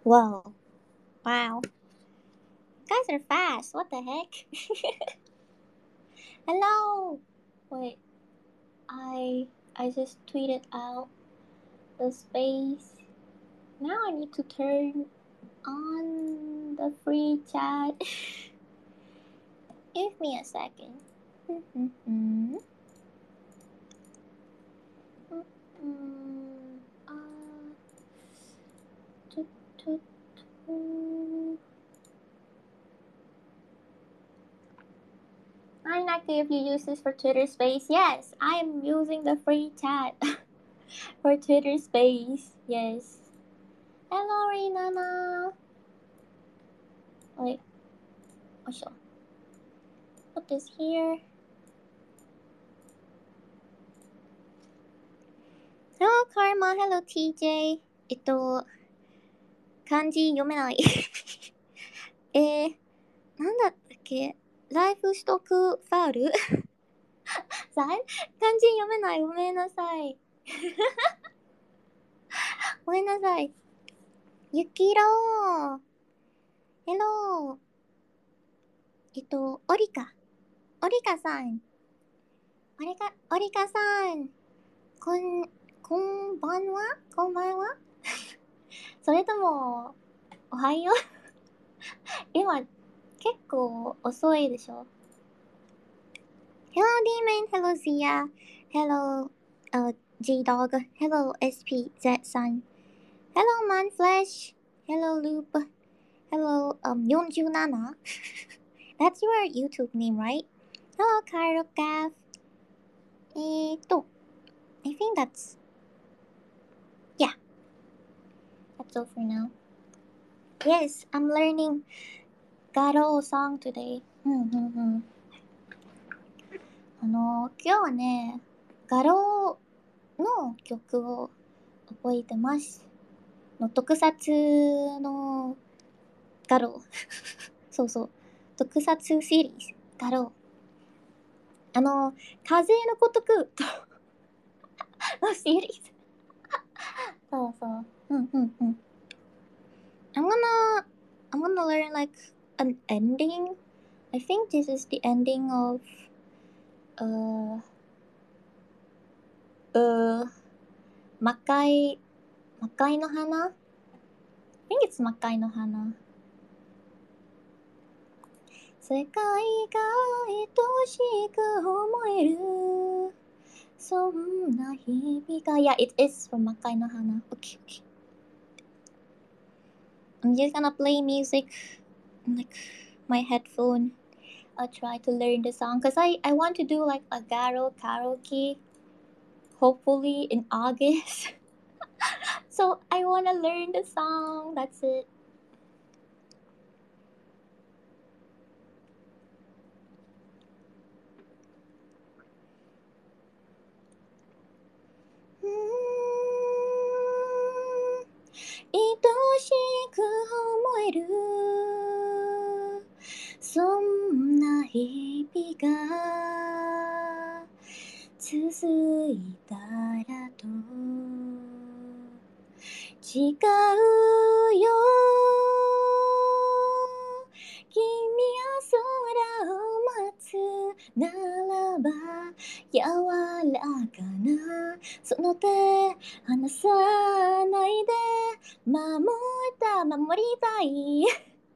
Whoa. Wow. Guys are fast. What the heck? Hello. Wait. I just tweeted out the space. Now I need to turn on the free chat. Give me a second. Hi Naki, if you use this for Twitter Space, yes, I am using the free chat for Twitter Space. Yes. Hello, Renana. Wait. Oh, sure. Put this here. Hello, Karma. Hello, TJ. 漢字読めない。なんだったっけライフストックファウル漢字読めない。ごめんなさい。ごめんなさい。ゆきろー。ヘロー。オリカ。オリカさん。オリカさん。こんばんはこんばんはそれとも、おはよう今、結構遅いでしょ Hello Demon, hello Zia, hello G-Dog, hello SPZ さん Hello Manflesh, hello Loop, hello 47 That's your YouTube name, right? Hello Cairo Gav. I think yeah, that's all for now. Yes, I'm learning Garo song today. 今日はね、画廊の曲を覚えてます。特撮の画廊。そうそう。特撮シリーズ、画廊。風の如くのシリーズ。そうそう。I'm gonna learn like an ending. I think this is the ending of魔界の花 I think it's 魔界の花世界が愛しく思えるそんな日々が Yeah, it is from 魔界の花 Okay. I'm just gonna play music like my headphone. I'll try to learn the song because I want to do like a Garo karaoke hopefully in August. So I want to learn the song. That's it.愛しく思えるそんな日々が続いたらと違うよ君は空を待つならば柔らかなその手離さないで守りたい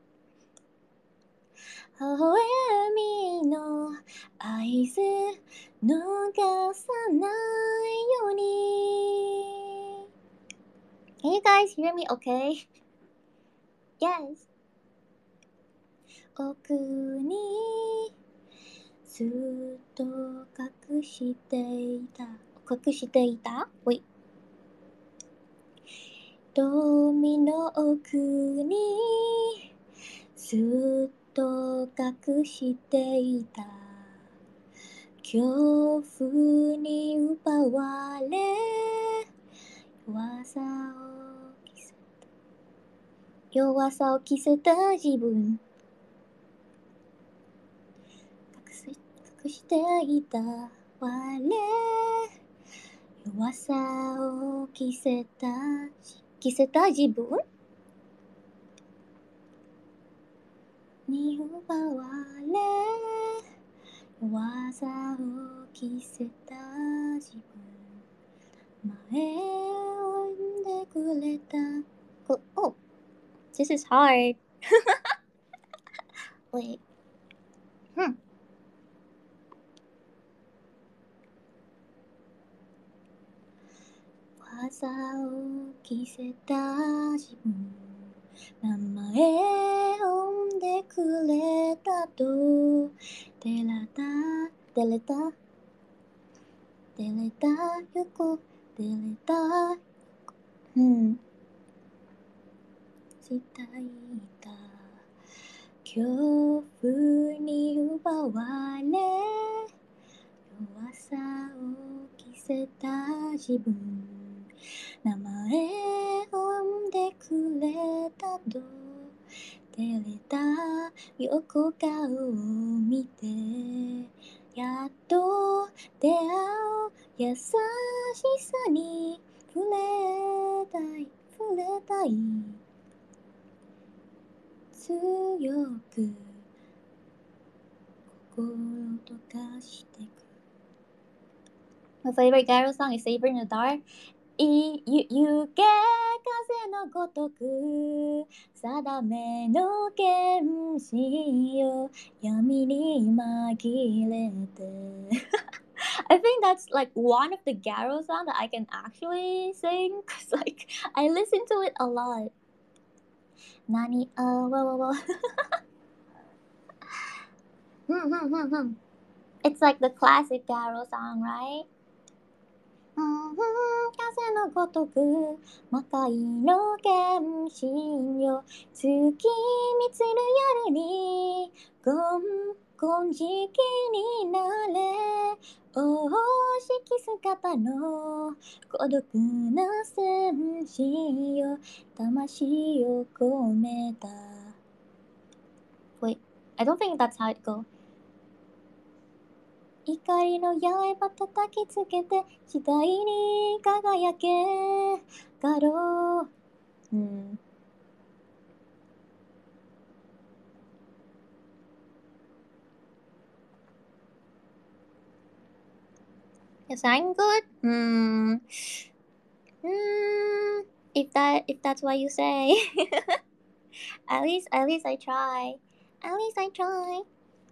微笑みの合図逃さないように Can you guys hear me okay? Yes 奥にずっと隠していた Wait 瞳の奥にずっと隠していた恐怖に奪われ弱さを着せた自分隠していた我弱さを着せた自分に奪われ弱さを着せた自分前を追んでくれたOh, this is hard. Wait. Hmm. 技を着せた自分名前を呼んでくれたと照れた横照れた伝えた恐怖に奪われ弱さを着せた自分名前を呼んでくれたと照れた横顔を見てやっと出会う優しさに触れたい強く心溶かしてく My favorite Gyro song is Saber in the Dark 行け風のごとく定めの剣士よ闇に紛れてI think that's like one of the Garo songs that I can actually sing because like I listen to it a lot. Nani well. It's like the classic Garo song, right? 風のごとく魔界の剣士よ月満つる夜に金色になれお式姿の孤独な戦士よ魂を込めた Wait, I don't think that's how it goes怒りの刃叩きつけて次第に輝けガローYes, I'm good. If that's what you say. At least I try. At least I try.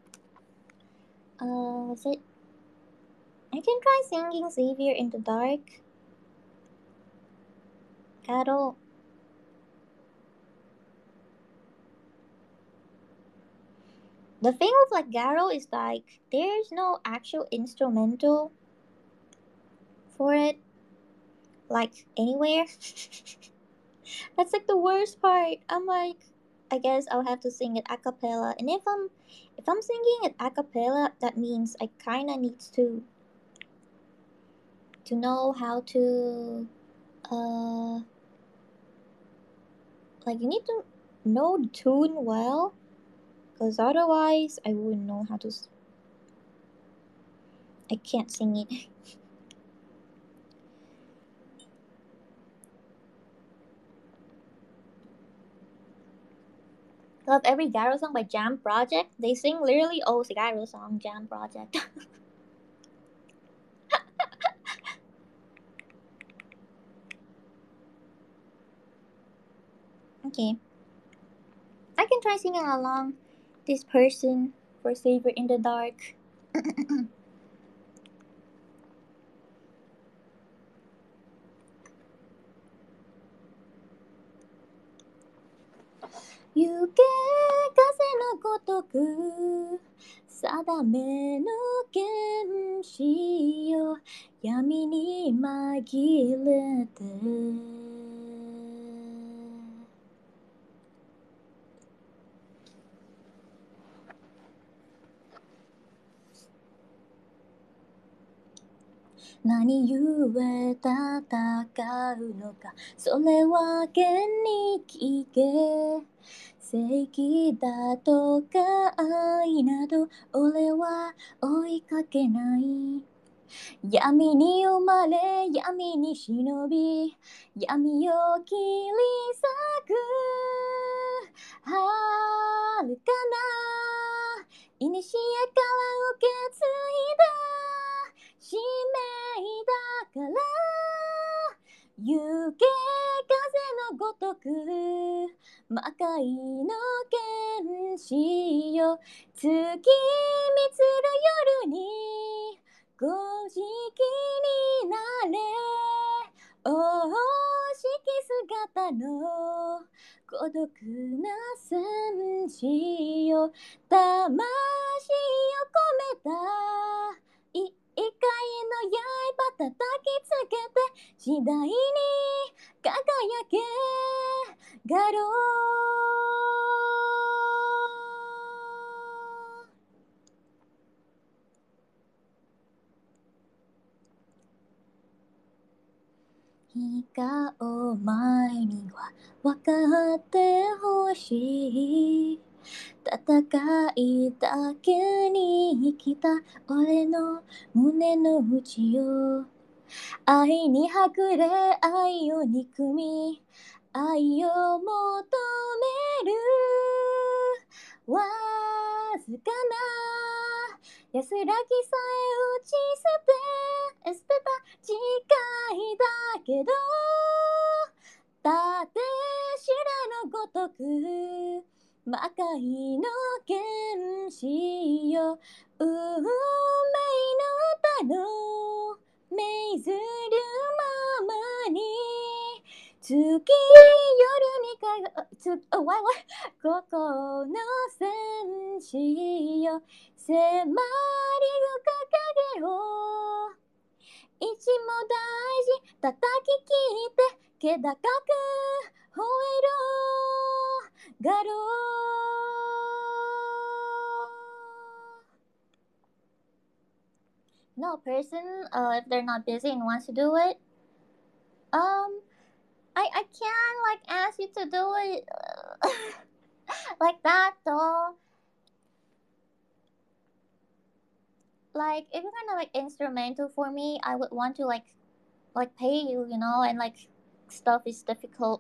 Was it? I can try singing Xavier in the Dark. Garo. The thing with like Garo is like there's no actual instrumental for it, like anywhere. That's like the worst part. I'm like, I guess I'll have to sing it a cappella. And if I'm singing it a cappella, that means I kinda needs to know how to like you need to know the tune well, because otherwise I wouldn't know how to. I can't sing it. Love every Gyro song by Jam Project. They sing literally all Gyro song Jam Project. Okay. I can try singing along this person for Saber in the Dark.行け風のごとく定めの剣士よ闇に紛れて何故戦うのかそれは現に聞け正義だとか愛など俺は追いかけない闇に生まれ闇に忍び闇を切り裂くあるかな。いにしえから受け継いだ使命だから、行け風のごとく魔界の剣士よ、月満つる夜にごじきになれ、お式姿の孤独な戦士よ、魂を込めた異界の刃叩きつけて次第に輝けガロー。いいかお前には分かってほしい、戦いだけに生きた俺の胸の内よ、愛に隠れ愛を憎み愛を求めるわずかな安らぎさえ打ち捨てた誓いだけど、立て白のごとく魔界の剣士よ、運命の歌の命ずるままに月夜にここの戦士よ、迫りる影を一も大事叩き切って気高く吠えろガロー。No person, if they're not busy and wants to do it, um, I can like ask you to do it like that though. Like if you're gonna like instrumental for me, I would want to like pay you, you know, and like stuff is difficult.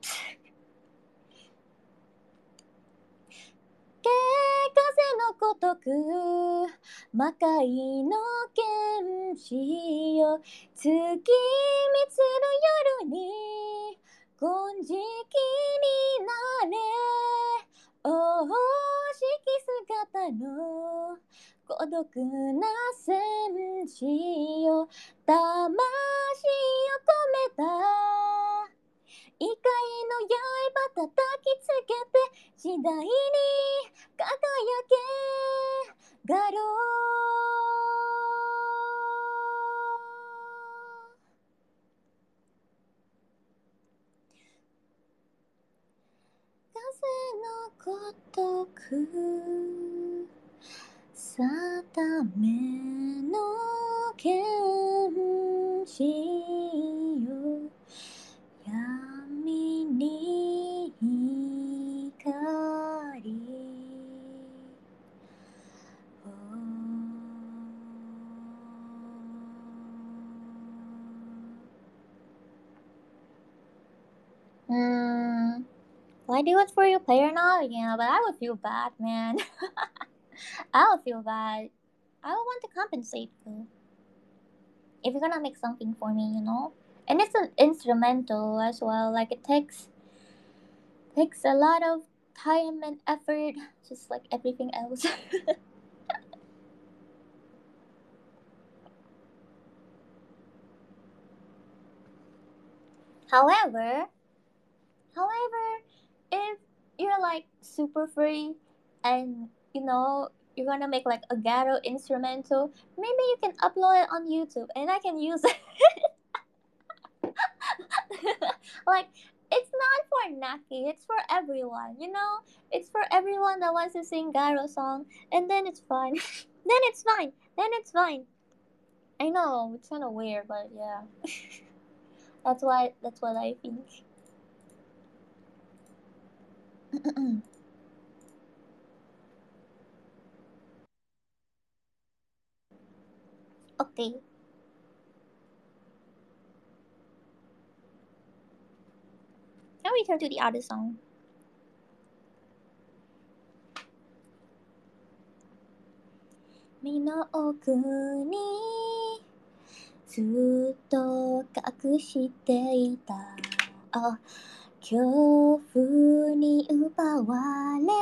風のごとく魔界の剣士よ、月満つる夜に金色になれ、お式姿の孤独な戦士よ、魂を込めた異界の刃叩きつけて次第に輝けガロー。風のごとく定めの剣士よ、闇に光why do it for your player now? Yeah, but I would feel bad, man. I would feel bad. I would want to compensate you if you're gonna make something for me, you know. And it's an instrumental as well. Like it takes a lot of time and effort, just like everything else. However, however, if you're like super free and you know you're gonna make like a ghetto instrumental, maybe you can upload it on YouTube and I can use it. Like it's not for Naki, it's for everyone, you know? It's for everyone that wants to sing Garo song and then it's fine. Then it's fine. Then it's fine. I know, it's kinda weird, but yeah. That's what I think. Okay. Now we turn to the other song. の奥にずっと隠していた恐怖に奪われ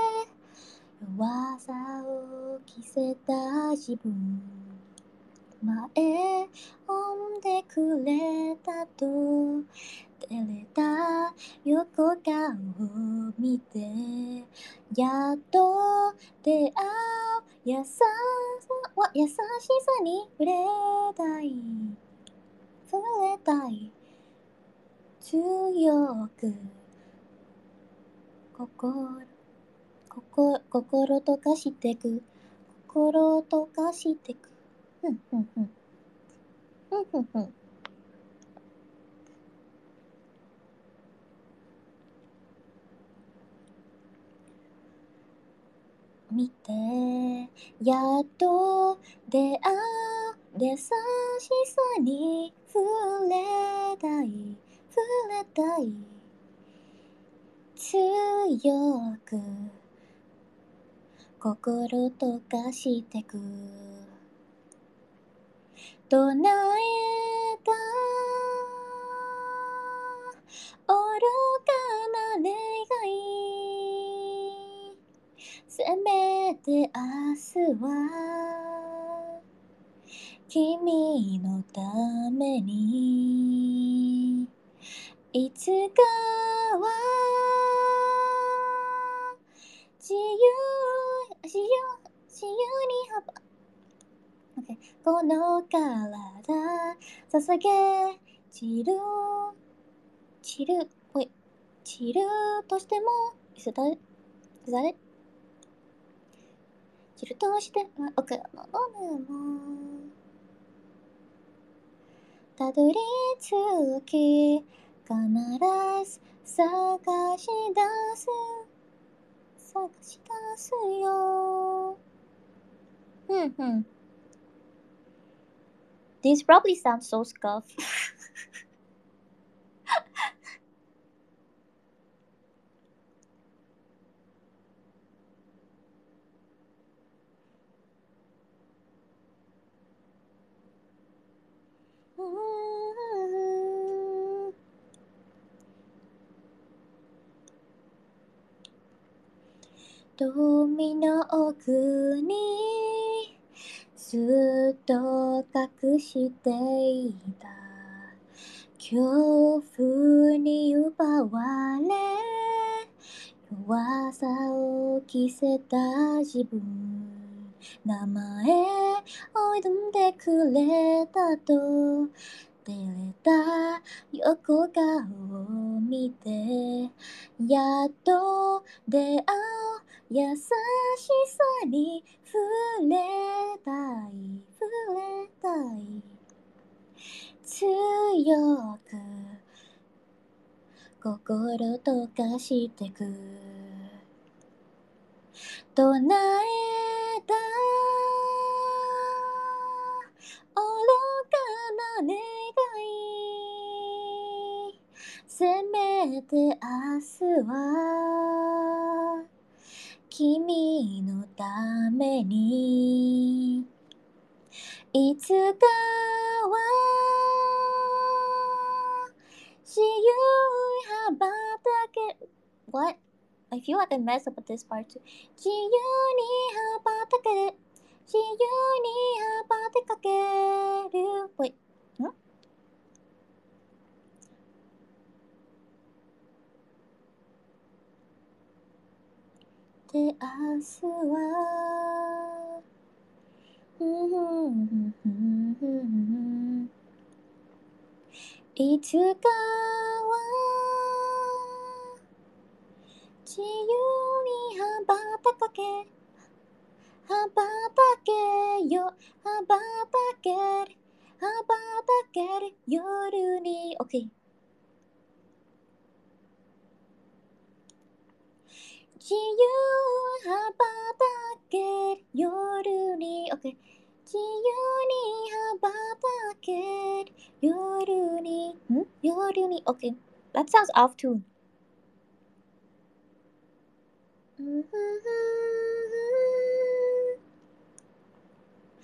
弱さを着せた自分前をんでくれたと照れた横顔を見てやっと出会う優しさに触れたい強く心溶かしてくふんふんふんふんふんふん見てやっと出会う優しさに触れたい強く心溶かしてく唱えた愚かな願いせめて明日は君のためにいつかは自由に羽ばこの体捧げ散るとしても散るとしても奥の海もたどり着き必ず探し出すよThis probably sounds so scuffed. 瞳の奥にずっと隠していた恐怖に奪われ弱さを着せた自分名前を呼んでくれたと照れた横顔を見てやっと出会う優しさに触れたい強く心溶かしてく唱えた愚かな願いせめて明日は君のためにいつかは自由に羽ばたけ What? I feel like I messed up with this part too. 自由に羽ばたける自由に羽ばたかける Wait, んで明日はいつかは自由に羽ばたけよ羽ばたける夜に OK 自由羽ばたける夜に OK 自由に羽ばたける夜に OK That sounds off tune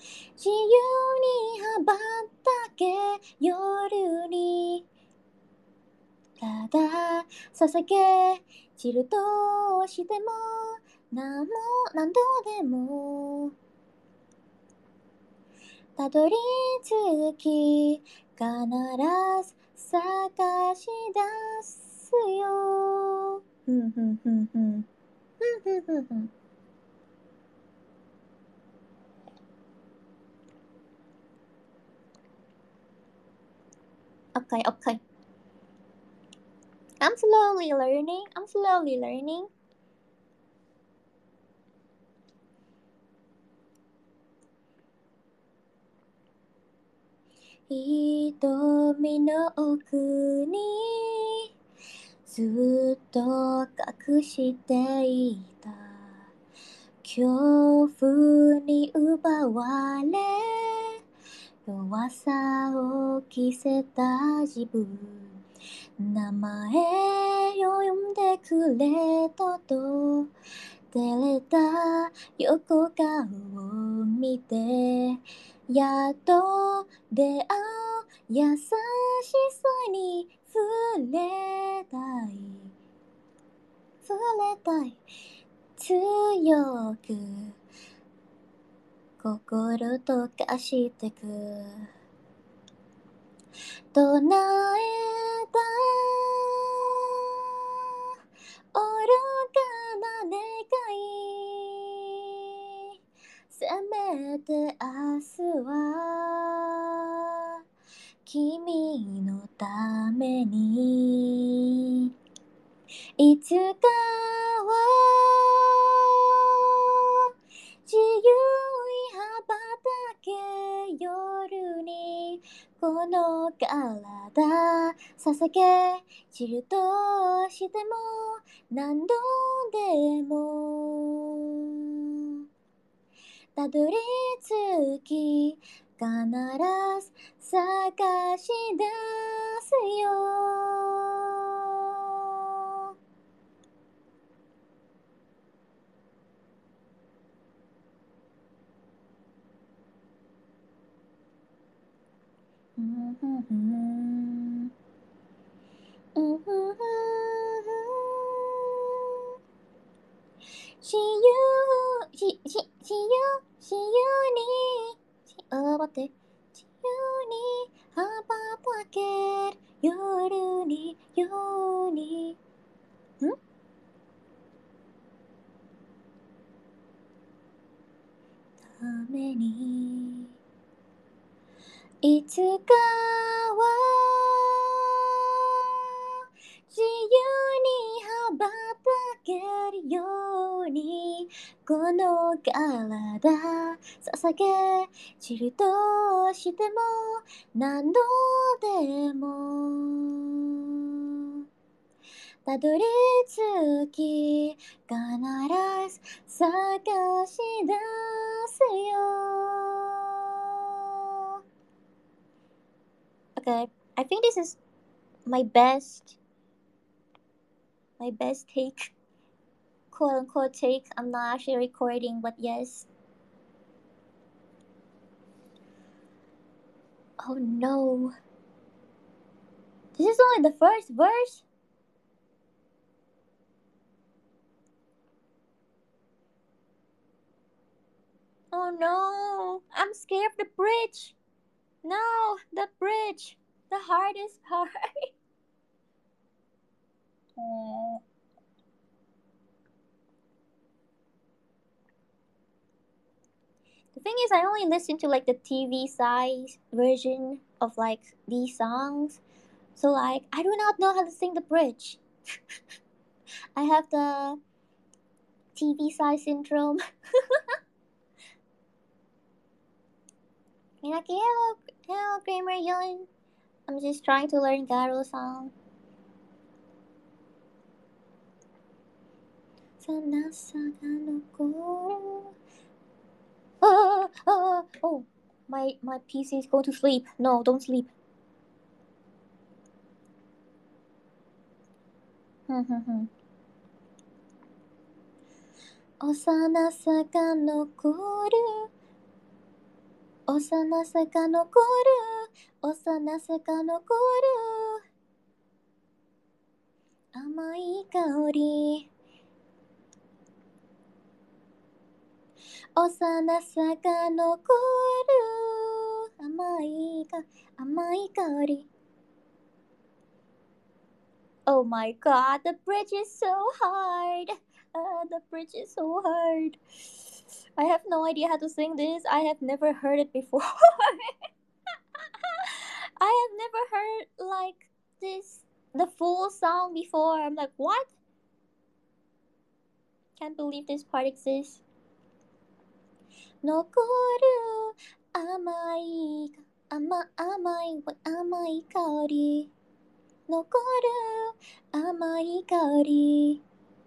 自由に羽ばたけ夜にただ捧げ散るとしても何度でもたどり着き必ず探し出すよ。ふんふんふんふんふんふんふんふん。Okay, okay. I'm slowly learning. I'm slowly learning.瞳の奥にずっと隠していた恐怖に奪われ弱さを着せた自分名前を呼んでくれたと照れた横顔を見てやっと出会う優しさに触れたい触れたい強く心溶かしてく唱えた愚かな願いせめて明日は君のためにいつかは自由に羽ばたけ夜にこの体捧げ散るとしても何度でもたどり着き必ず探し出すよ。自由に待って自由に羽ばたける夜にようにためにいつかは自由に羽ばたけるようにこの体捧げ散るとしても何度でもたどり着き必ず探し出すよ。Okay, I think this is my best take, quote unquote take. I'm not actually recording, but yes. Oh no. This is only the first verse? Oh no. I'm scared of the bridge. No, the bridge. The hardest part. Oh. The thing is, I only listen to like the TV size version of like these songs. So like, I do not know how to sing the bridge. I have the TV size syndrome. Minaki, hello, Kramer Yun. I'm just trying to learn Garo song. Oh, my PC is going to sleep. No, don't sleep. 幼さが残る、幼さが残る、甘い香り、幼さが残る、甘い香り。Oh my god, the bridge is so hard. The bridge is so hard. I have no idea how to sing this. I have never heard it before. I have never heard like this the full song before. I'm like, what? Can't believe this part exists. 残る甘い甘い香り、残る甘い香り、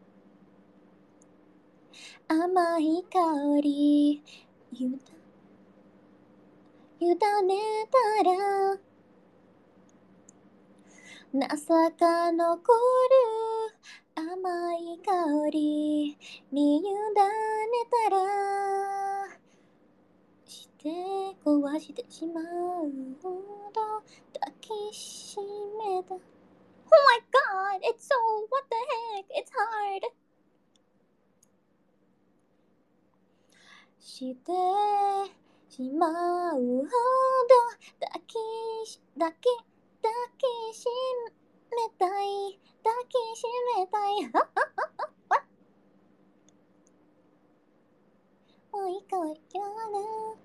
甘い香り、委ねたら情が残る甘い香りに委ねたらして壊してしまうほど抱きしめた。 Oh my god, it's so what the heck, it's hard. してしまうほど抱き抱き抱きしめたい抱きしめたいもういいかわいいな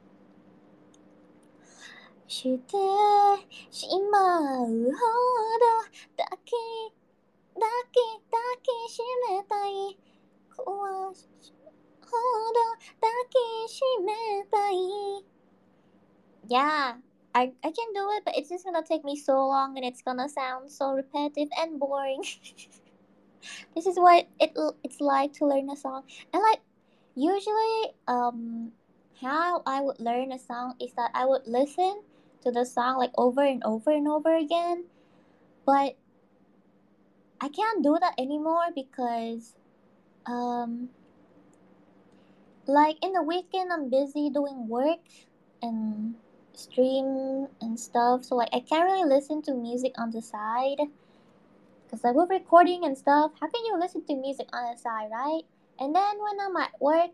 してしまうほど抱き抱きしめたい壊しほど抱きしめたい Yeah, I can do it, but it's just gonna take me so long and it's gonna sound so repetitive and boring. This is what it's like to learn a song. And like usually how I would learn a song is that I would listen to the song like over and over and over again. But I can't do that anymore because um like in the weekend I'm busy doing work and stream and stuff, so like I can't really listen to music on the side because like with recording and stuff, how can you listen to music on the side, right? And then when I'm at work,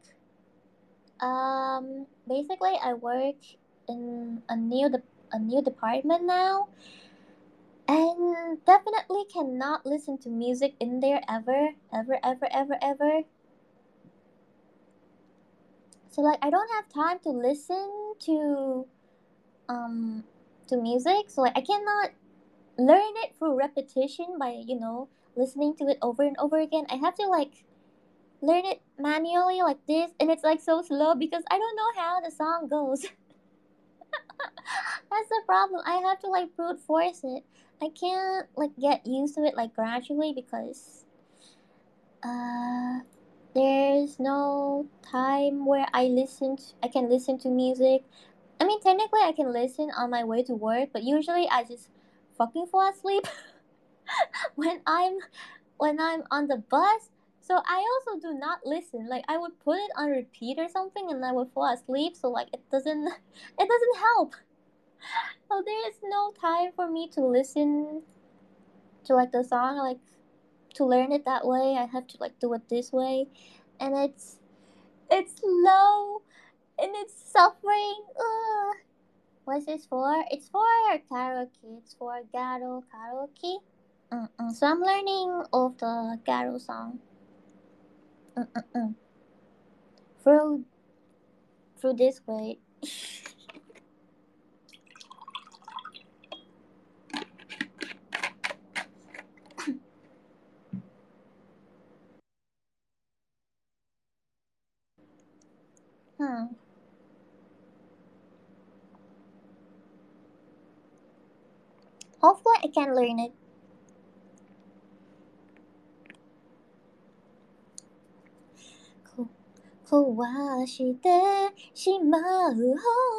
basically I work in a new department now, and definitely cannot listen to music in there ever. So like I don't have time to listen um to music, so like I cannot learn it through repetition by listening to it over and over again. I have to like learn it manually like this, and it's like so slow because I don't know how the song goes. That's the problem. I have to like brute force it. I can't like get used to it like gradually because uh there's no time where I can listen to music. I mean, technically I can listen on my way to work, but usually I just fucking fall asleep when I'm on the bus. So I also do not listen. Like I would put it on repeat or something and I would fall asleep, so like it doesn't it doesn't help. So there is no time for me to listen to like the song, like to learn it that way. I have to like do it this way. And it's slow and it's suffering. Ugh. What's this for? It's for karaoke. It's for Garo karaoke. So I'm learning of the Garo song. Mm-mm-mm. Through through this way. Hmm. Hopefully I can learn it. 壊してしまうほど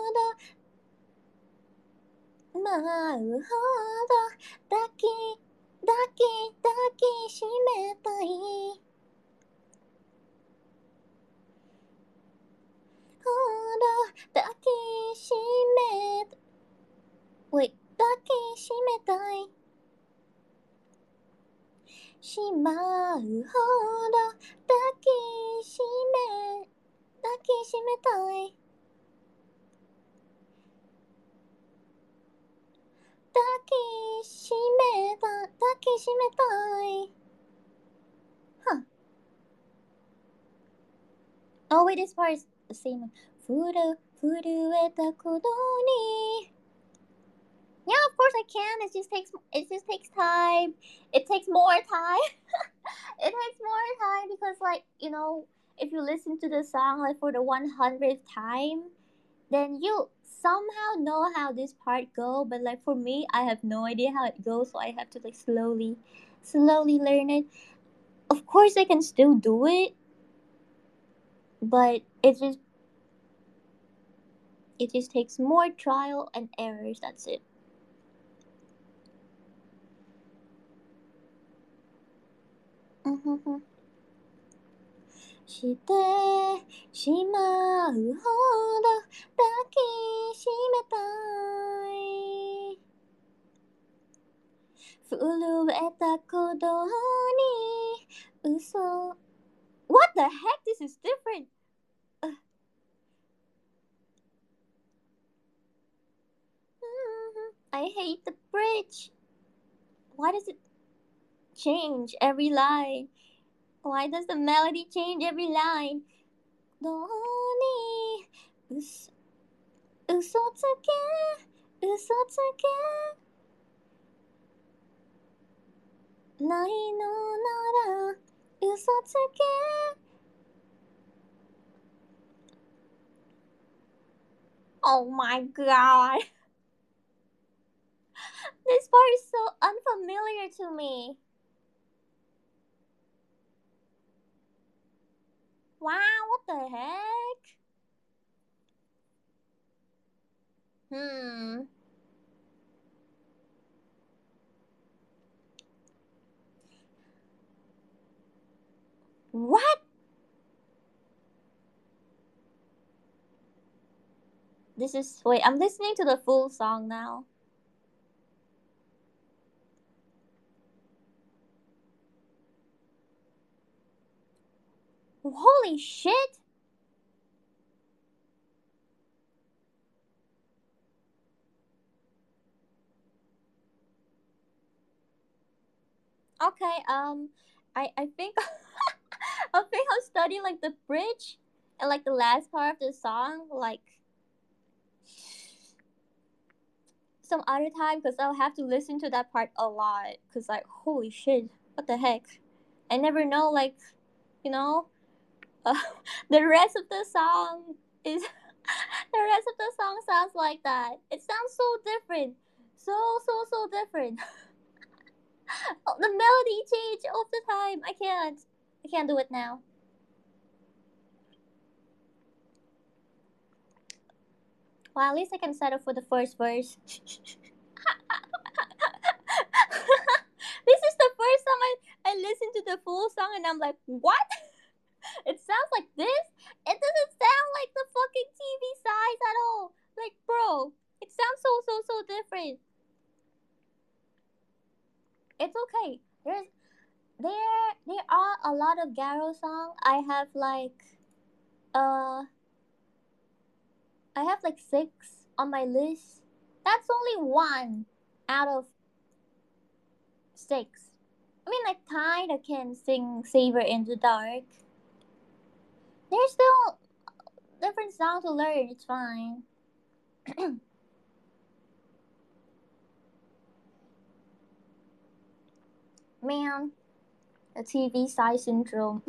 まうほど抱き抱きしめたいど抱きしめ Wait 抱きしめたいしまうほど抱きしめ抱きしめたい抱きしめた抱きしめたい Huh. Oh wait, this part is the same. 震えた鼓動に Yeah, of course I can. It just takes time. It takes more time. It takes more time because like, if you listen to the song like for the 100th time, then you somehow know how this part go, but like for me, I have no idea how it goes, so I have to like slowly learn it. Of course I can still do it, but it just takes more trial and errors, that's it. Mm-hmm. してしまうほど抱きしめたい震えた鼓動に嘘 What the heck? This is different. I hate the bridge. Why does it change every line? Why does the melody change every line? どうに嘘つけ嘘つけないのなら嘘つけ Oh my god. This part is so unfamiliar to me. Wow, what the heck? Hmm. What? Wait, I'm listening to the full song now. Holy shit! Okay, I think I think I'll study like the bridge and like the last part of the song like some other time because I'll have to listen to that part a lot because like holy shit, what the heck? I never know like you know uh, the rest of the song is the rest of the song sounds like that. It sounds so different, so different. The melody change all the time. I can't do it now. Well, at least I can settle for the first verse. This is the first time I listened to the full song and I'm like, what? It sounds like this? It doesn't sound like the fucking TV size at all. Like, bro, it sounds so different. It's okay. There are a lot of Garo songs. Uh I have like 6 on my list. That's only one out of 6. I mean, like, kinda can sing Saber in the Dark. There's still different songs to learn. It's fine. Man, the TV size syndrome.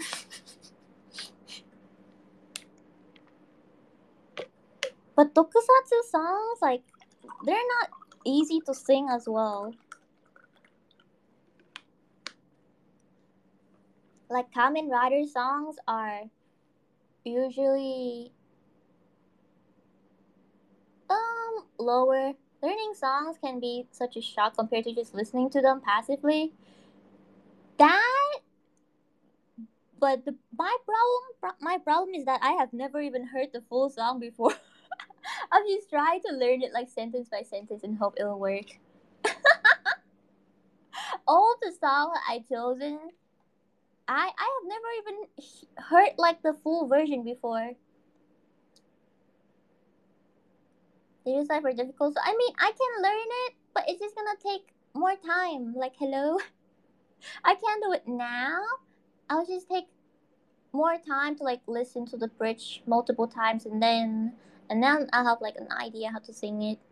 But tokusatsu songs, like, they're not easy to sing as well. Like, Kamen Rider songs are usually lower. Learning songs can be such a shock compared to just listening to them passively. That But my problem is that I have never even heard the full song before. I'm just trying to learn it like sentence by sentence and hope it'll work. All the songs I chosen, I have never even heard like the full version before. They just like for difficult. So I mean, I can learn it, but it's just gonna take more time. Like hello, I can't do it now. I'll just take more time to like listen to the bridge multiple times and then I'll have like an idea how to sing it.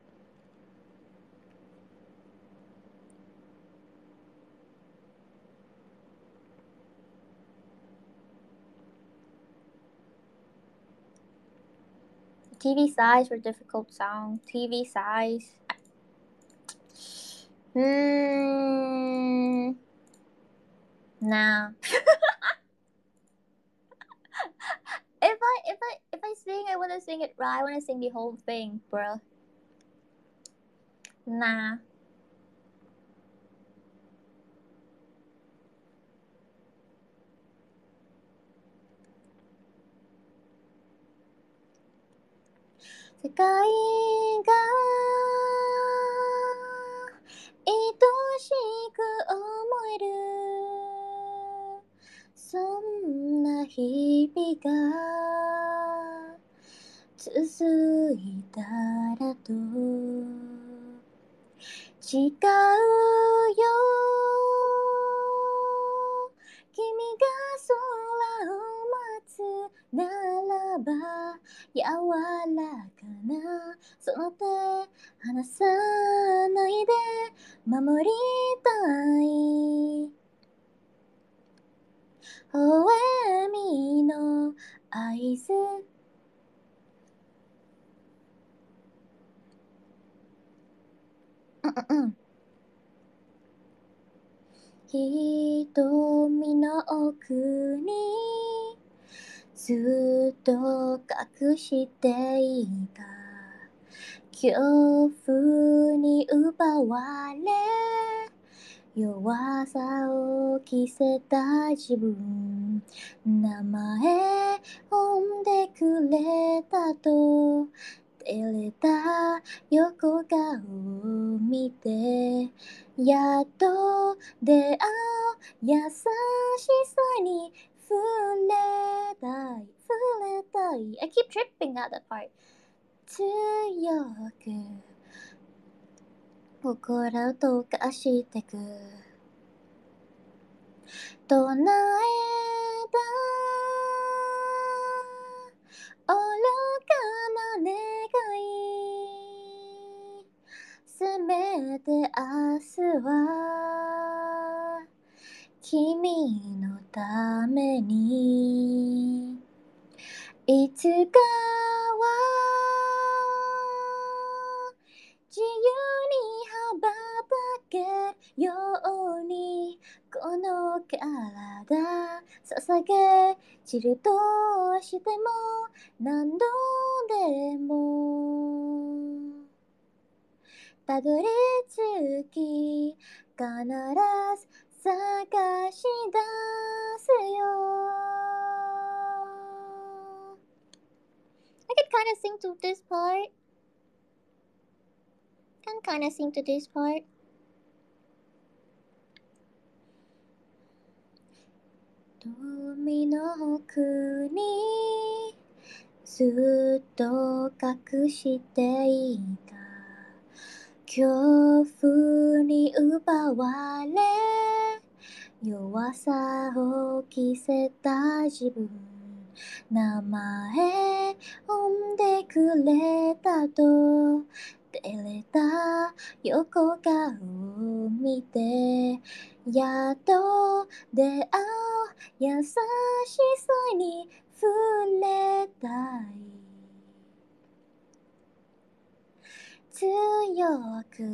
TV size for difficult song. TV size. Hmm. Nah. If I sing, I wanna sing it right. I wanna sing the whole thing, bro. Nah. 世界が愛しく思えるそんな日々が続いたらと違うよ君が空を待つならば柔らかなその手離さないで守りたい微笑みの合図瞳の奥にずっと隠していた恐怖に奪われ弱さを着せた自分名前呼んでくれたと照れた横顔を見てやっと出会う優しさに触れたい触れたい I keep tripping at that part 強く心溶かしてく唱えた愚かな願いせめて明日は君のためにいつかは自由に羽ばたけるようにこの体捧げ散るとしても何度でもたどり着き必ず探し出すよ I could kind of sing to this part. Can kind of sing to this part. 瞳の奥にずっと隠していた恐怖に奪われ弱さを着せた自分名前呼んでくれたと照れた横顔を見てやっと出会う優しさに触れたい強く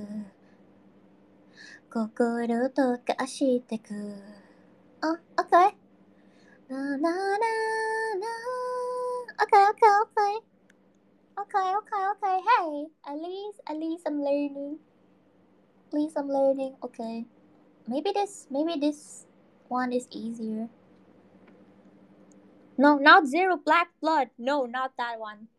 心溶かしてくあ、OK なななな OK OK OK Okay, okay, okay. Hey, at least I'm learning. At least I'm learning. Okay. Maybe this one is easier. No, not Zero Black Blood. No, not that one.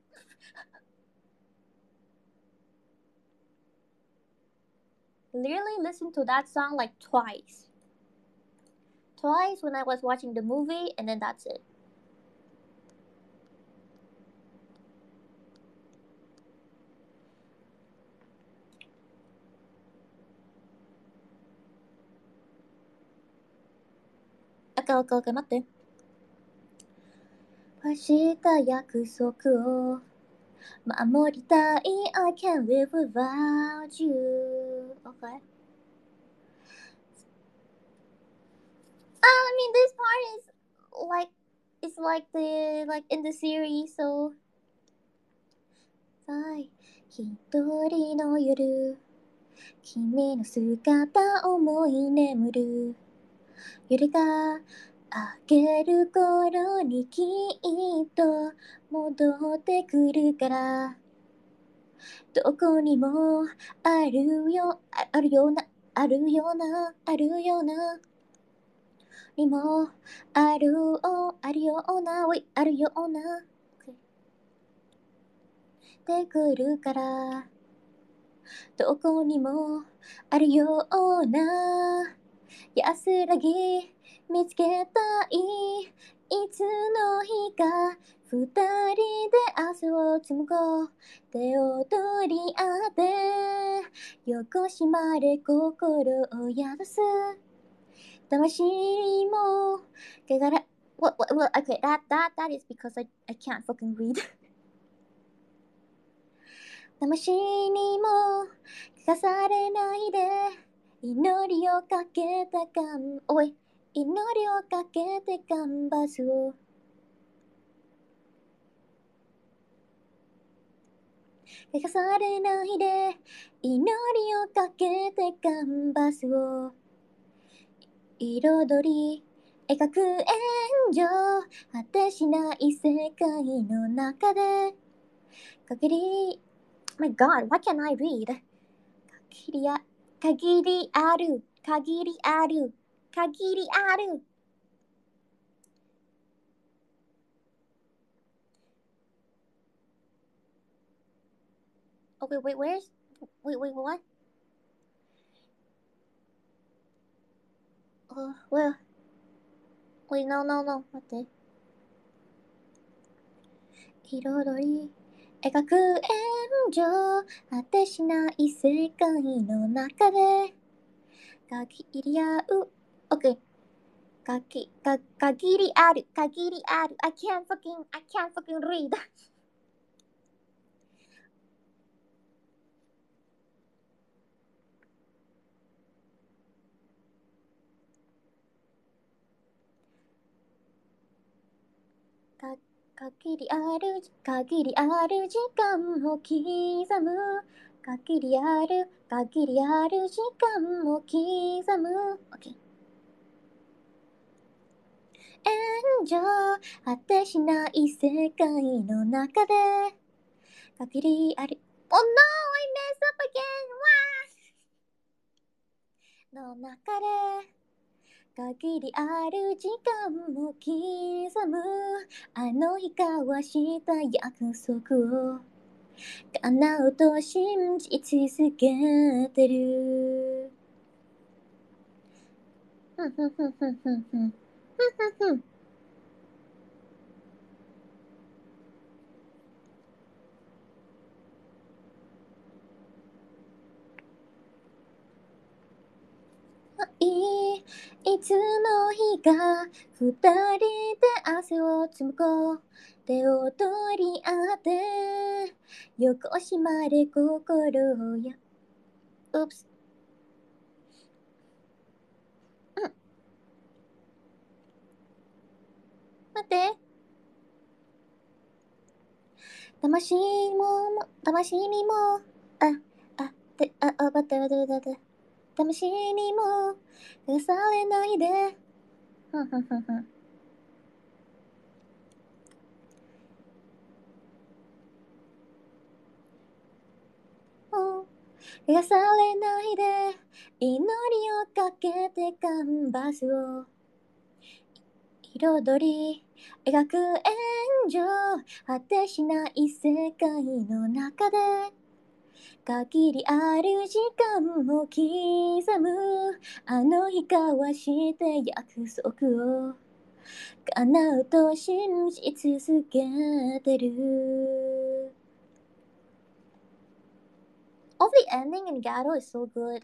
Literally listened to that song like twice. Twice when I was watching the movie, and then that's it. Okay, okay, okay, 待って。した約束を守りたい I can't live without you. Okay. I mean, this part is like it's like the like in the series, so さい一人の夜君の姿思い眠る夜が明ける頃にきっと戻ってくるからどこにもあるよあるようなあるようなあるようなにもあるあるようなあるようなてくるからどこにもあるような安らぎ見つけたいいつの日か二人で明日を紡ごう手を取り合ってよこしまで心を宿す魂も汚れ well, okay, that is because I can't fucking read. 魂にも聞かされないで祈りをかけたおい祈りをかけてカンバスを聞かされないで祈りをかけてカンバスを彩り描く炎上果てしない世界の中で限り My god, what can I read? 限りある限りある限りある Okay, wait, where's wait, what? Well, wait, no, 待って。彩り描く炎上果てしない世界の中で限り合う OK 限りある限りある I can't fucking read 限りある時間を刻む限りある時間を刻む OK 炎上果てしない世界の中で限りある Oh no, I messed up again! の中で限りある時間を刻むあの日交わした約束を叶うと信じ続けてるふんふんふんふんふんふんふんふんふんいつの日か二人で汗をつこう手を取り合って横島で心をOops 待って魂にも待って魂にも流されないでふんふんふんふん流されないで祈りをかけてカンバスを彩り描く炎上果てしない世界の中で限りある時間を刻むあの日交わして約束を叶うと信じ続けてる。 Oh, the ending in Gato is so good.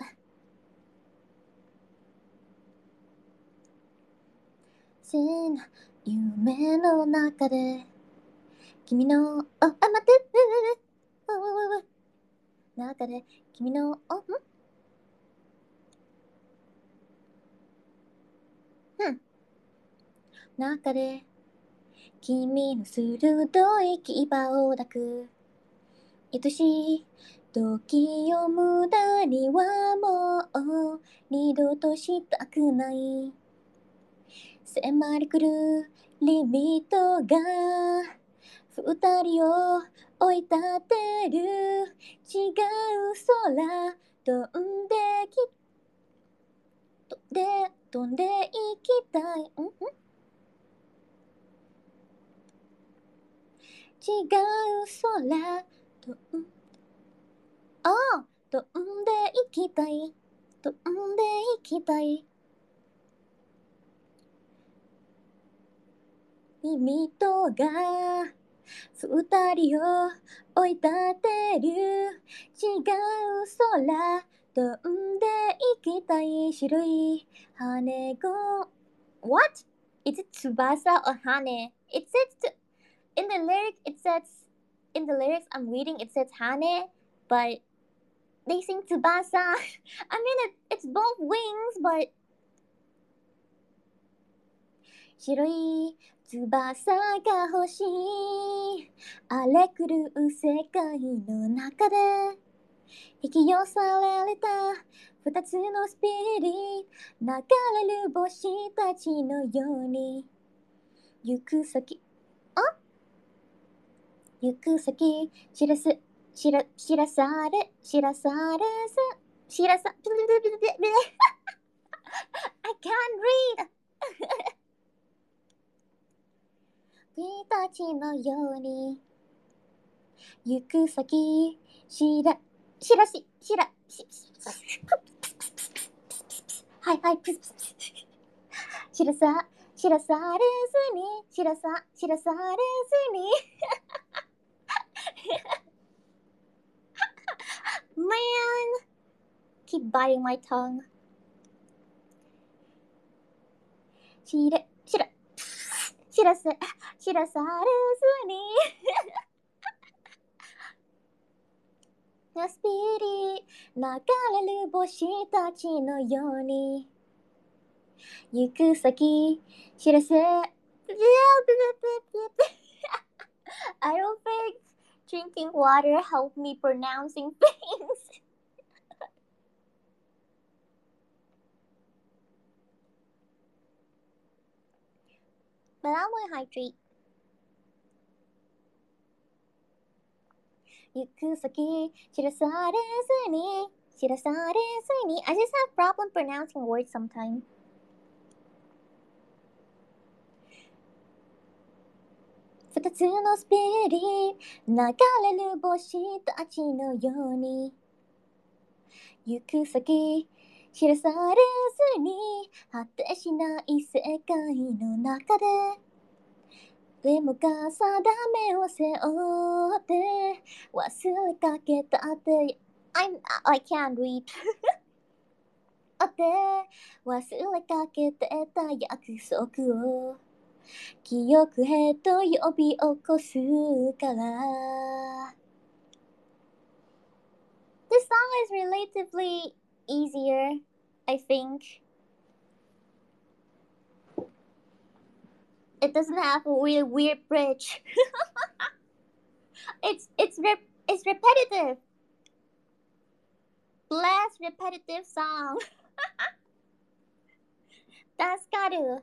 夢の中で君の待って中で君の中で君の鋭い牙を抱く愛しい時を無駄にはもう二度としたくない迫り来るリミットが二人を追い立てる違う空飛んでいきたい違う空飛んでいきたい飛んでいきたいリミットが二人を追い立てる違う空飛んでいきたい白い羽子 What? Is it Tsubasa or Hane? It says in the lyric it says in the lyrics I'm reading it says Hane, but they sing Tsubasa. I mean it's both wings, but 白い翼が欲しい荒れ狂う世界の中で引き寄せられた二つのスピリット流れる星たちのように行く先知らされ知らさ I can't read 君たちのように行く先知らはいはいプスプス知らされずに知らされずにMan, keep biting my tongue. 知らされずにスピリ流れる星たちのように行く先知らせ I don't think drinking water helped me pronouncing things. But I will hydrate. 行く先知らされずにI just have problem pronouncing words sometimes. 二つのスピリット流れる星たちのように行く先知らされずに果てしない世界の中ででもが定めを背負って忘れかけたって I can't read って忘れかけてた約束を記憶へと呼び起こすから This song is relatively easier, I think. It doesn't have a really weird bridge. it's repetitive. Less repetitive song. 助かる。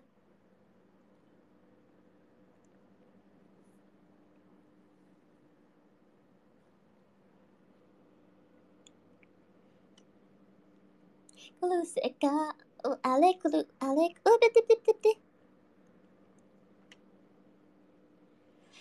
来る世界あれ来るあれうべてててて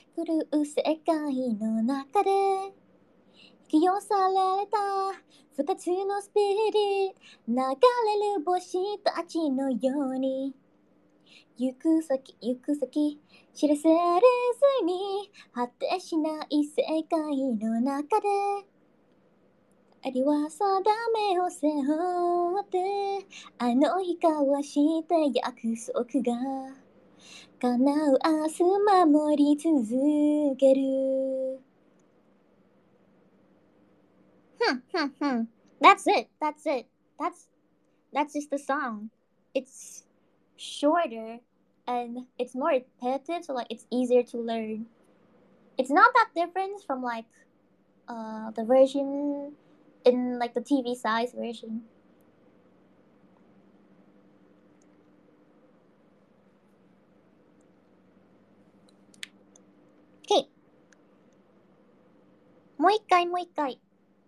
狂う世界の中で引き寄せられた二つのスピリット、流れる星たちのように行く先行く先知らされずに果てしない世界の中でありは定めを背負ってあの日交わした約束が叶う明日守り続ける。That's it. That's it. That's just the song. It's shorter and it's more repetitive, so like it's easier to learn. It's not that different from like the version in like the TV size version. Okay. もう一回もう一回。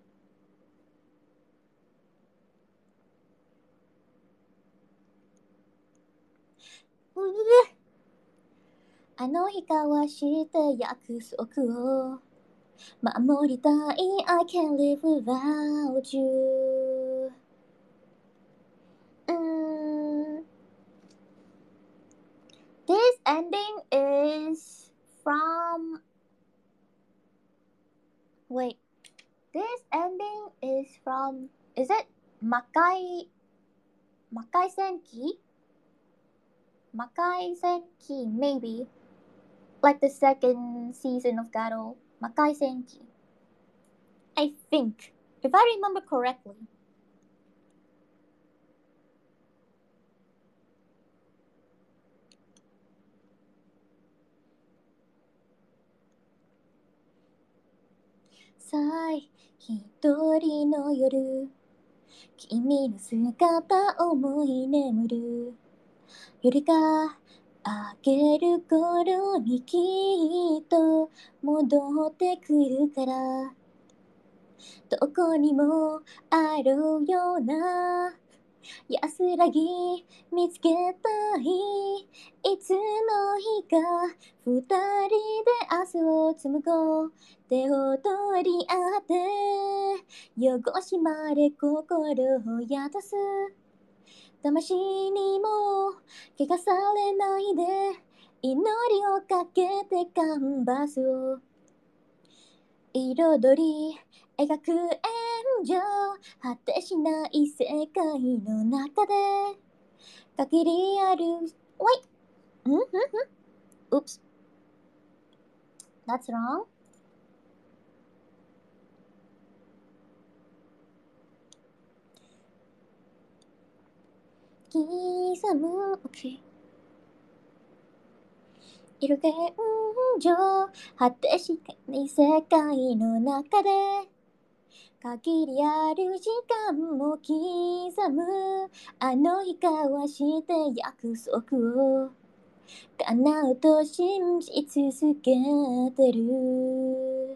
あの日交わした約束を守りたい I can't live without you. This ending is from. Wait. This ending is from. Is it Makai Senki? Makai Senki, maybe. Like the second season of Garo. Makai Senki. I think. If I remember correctly.さい一人の夜君の姿思い眠る夜が明ける頃にきっと戻ってくるからどこにもあるような安らぎ見つけたいいつの日か二人で明日を紡ごう手を取り合って汚しまれ心を宿す魂にも怪我されないで祈りをかけてカンバスを彩り描く炎上果てしない世界の中で限りある Wait! Oops. That's wrong.刻む OK 色現状果てしない世界の中で限りある時間も刻むあの日交わして約束を叶うと信じ続けてる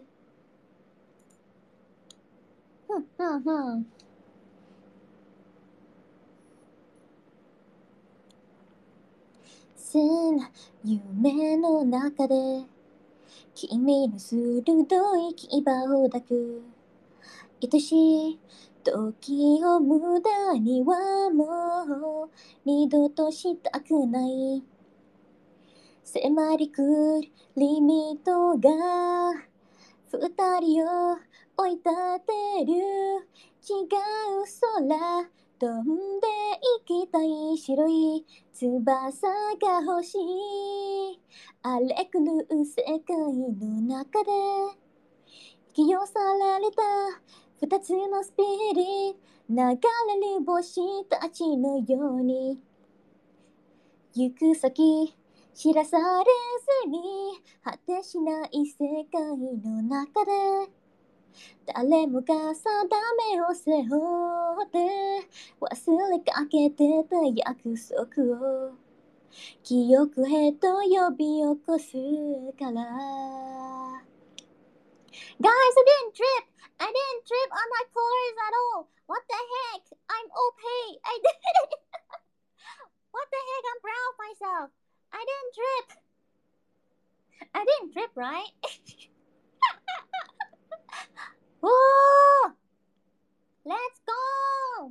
夢の中で君の鋭い牙を抱く愛しい時を無駄にはもう二度としたくない迫り来るリミットが二人を追い立てる違う空飛んで行きたい白い翼が欲しいあれ狂う世界の中で引き寄せられた二つのスピリット流れる星たちのように行く先知らされずに果てしない世界の中で誰もが定めを背負って忘れかけてた約束を記憶へと呼び起こすから Guys, I didn't trip on my chorus at all. What the heck? I'm okay. I did it. What the heck? I'm proud of myself. I didn't trip. right? Whoa! Let's go!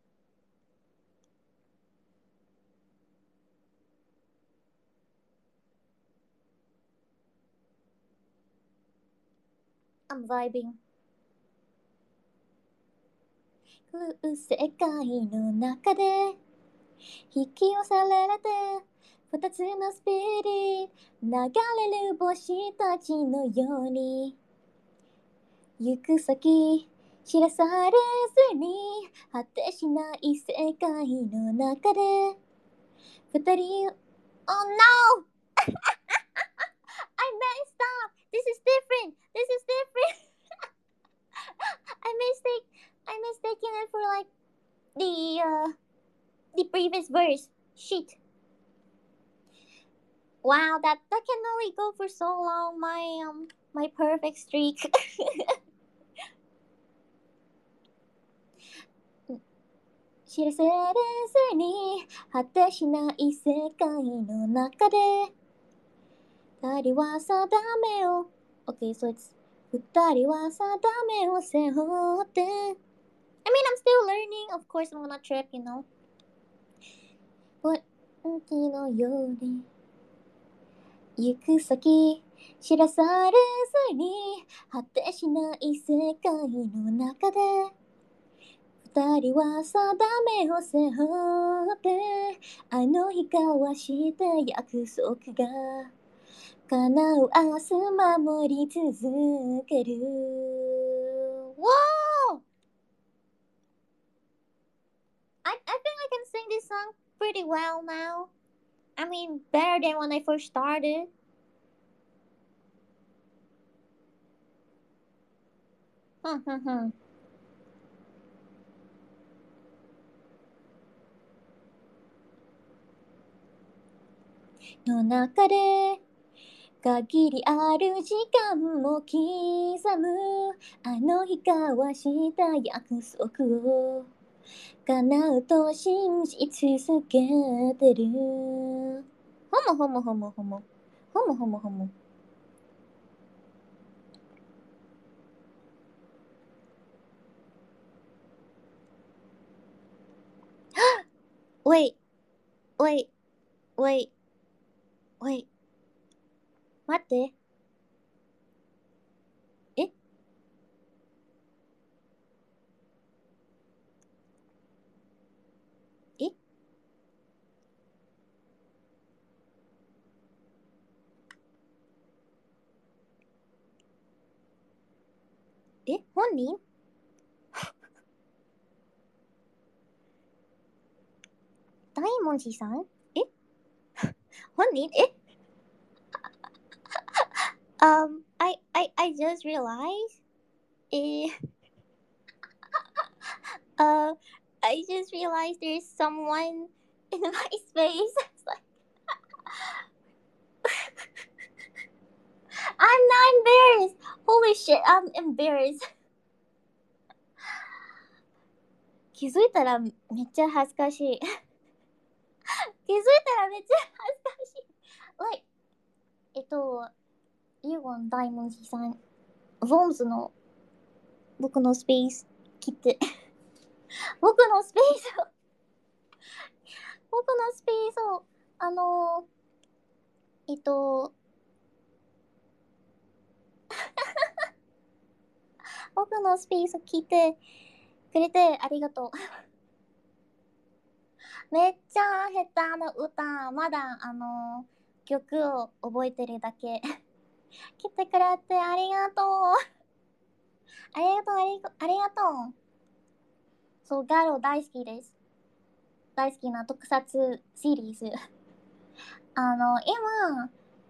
I'm vibing. 世界の中で引き寄せられて二つのスピリット流れる星たちのように行く先知らされずに果てしない世界の中で二人 Oh no! I messed up! This is different! This is different! I mistaken it for like the previous verse. Shit. Wow, that can only go for so long. My perfect streak. 知らされずに果てしない世界の中で二人は定めを Okay, so it's 二人は定めを背負って I mean, I'm still learning. Of course, I'm gonna trip, you know. But 時のように行く先知らされずに果てしない世界の中で二人は定めを背負ってあの日交わした約束が叶う明日守り続ける Whoa! I think I can sing this song pretty well now. I mean, better than when I first started. ふんふんふんの中で限りある時間も刻むあの日交わした約束を叶うと信じ続けてるほもほもほもほもほもほもほもWait, wait, wait, wait 待ってえええ本人大文字さんえ本人えI just realized eh, uh, I just realized there's someone in my space. It's like, I'm not embarrassed. Holy shit, I'm embarrassed. 気づいたらめっちゃ恥ずかしい。気づいたらめっちゃ恥ずかしい。Like, イーゴン大文字さん、ボーンズの僕のスペース切って、僕のスペースを、僕のスペースを、えっと、僕のスペースを聞いてくれてありがとう。めっちゃ下手な歌、まだ曲を覚えてるだけ。来てくれてありがとう。ありがとう、ありがとう。そう、ガロ大好きです。大好きな特撮シリーズ。今、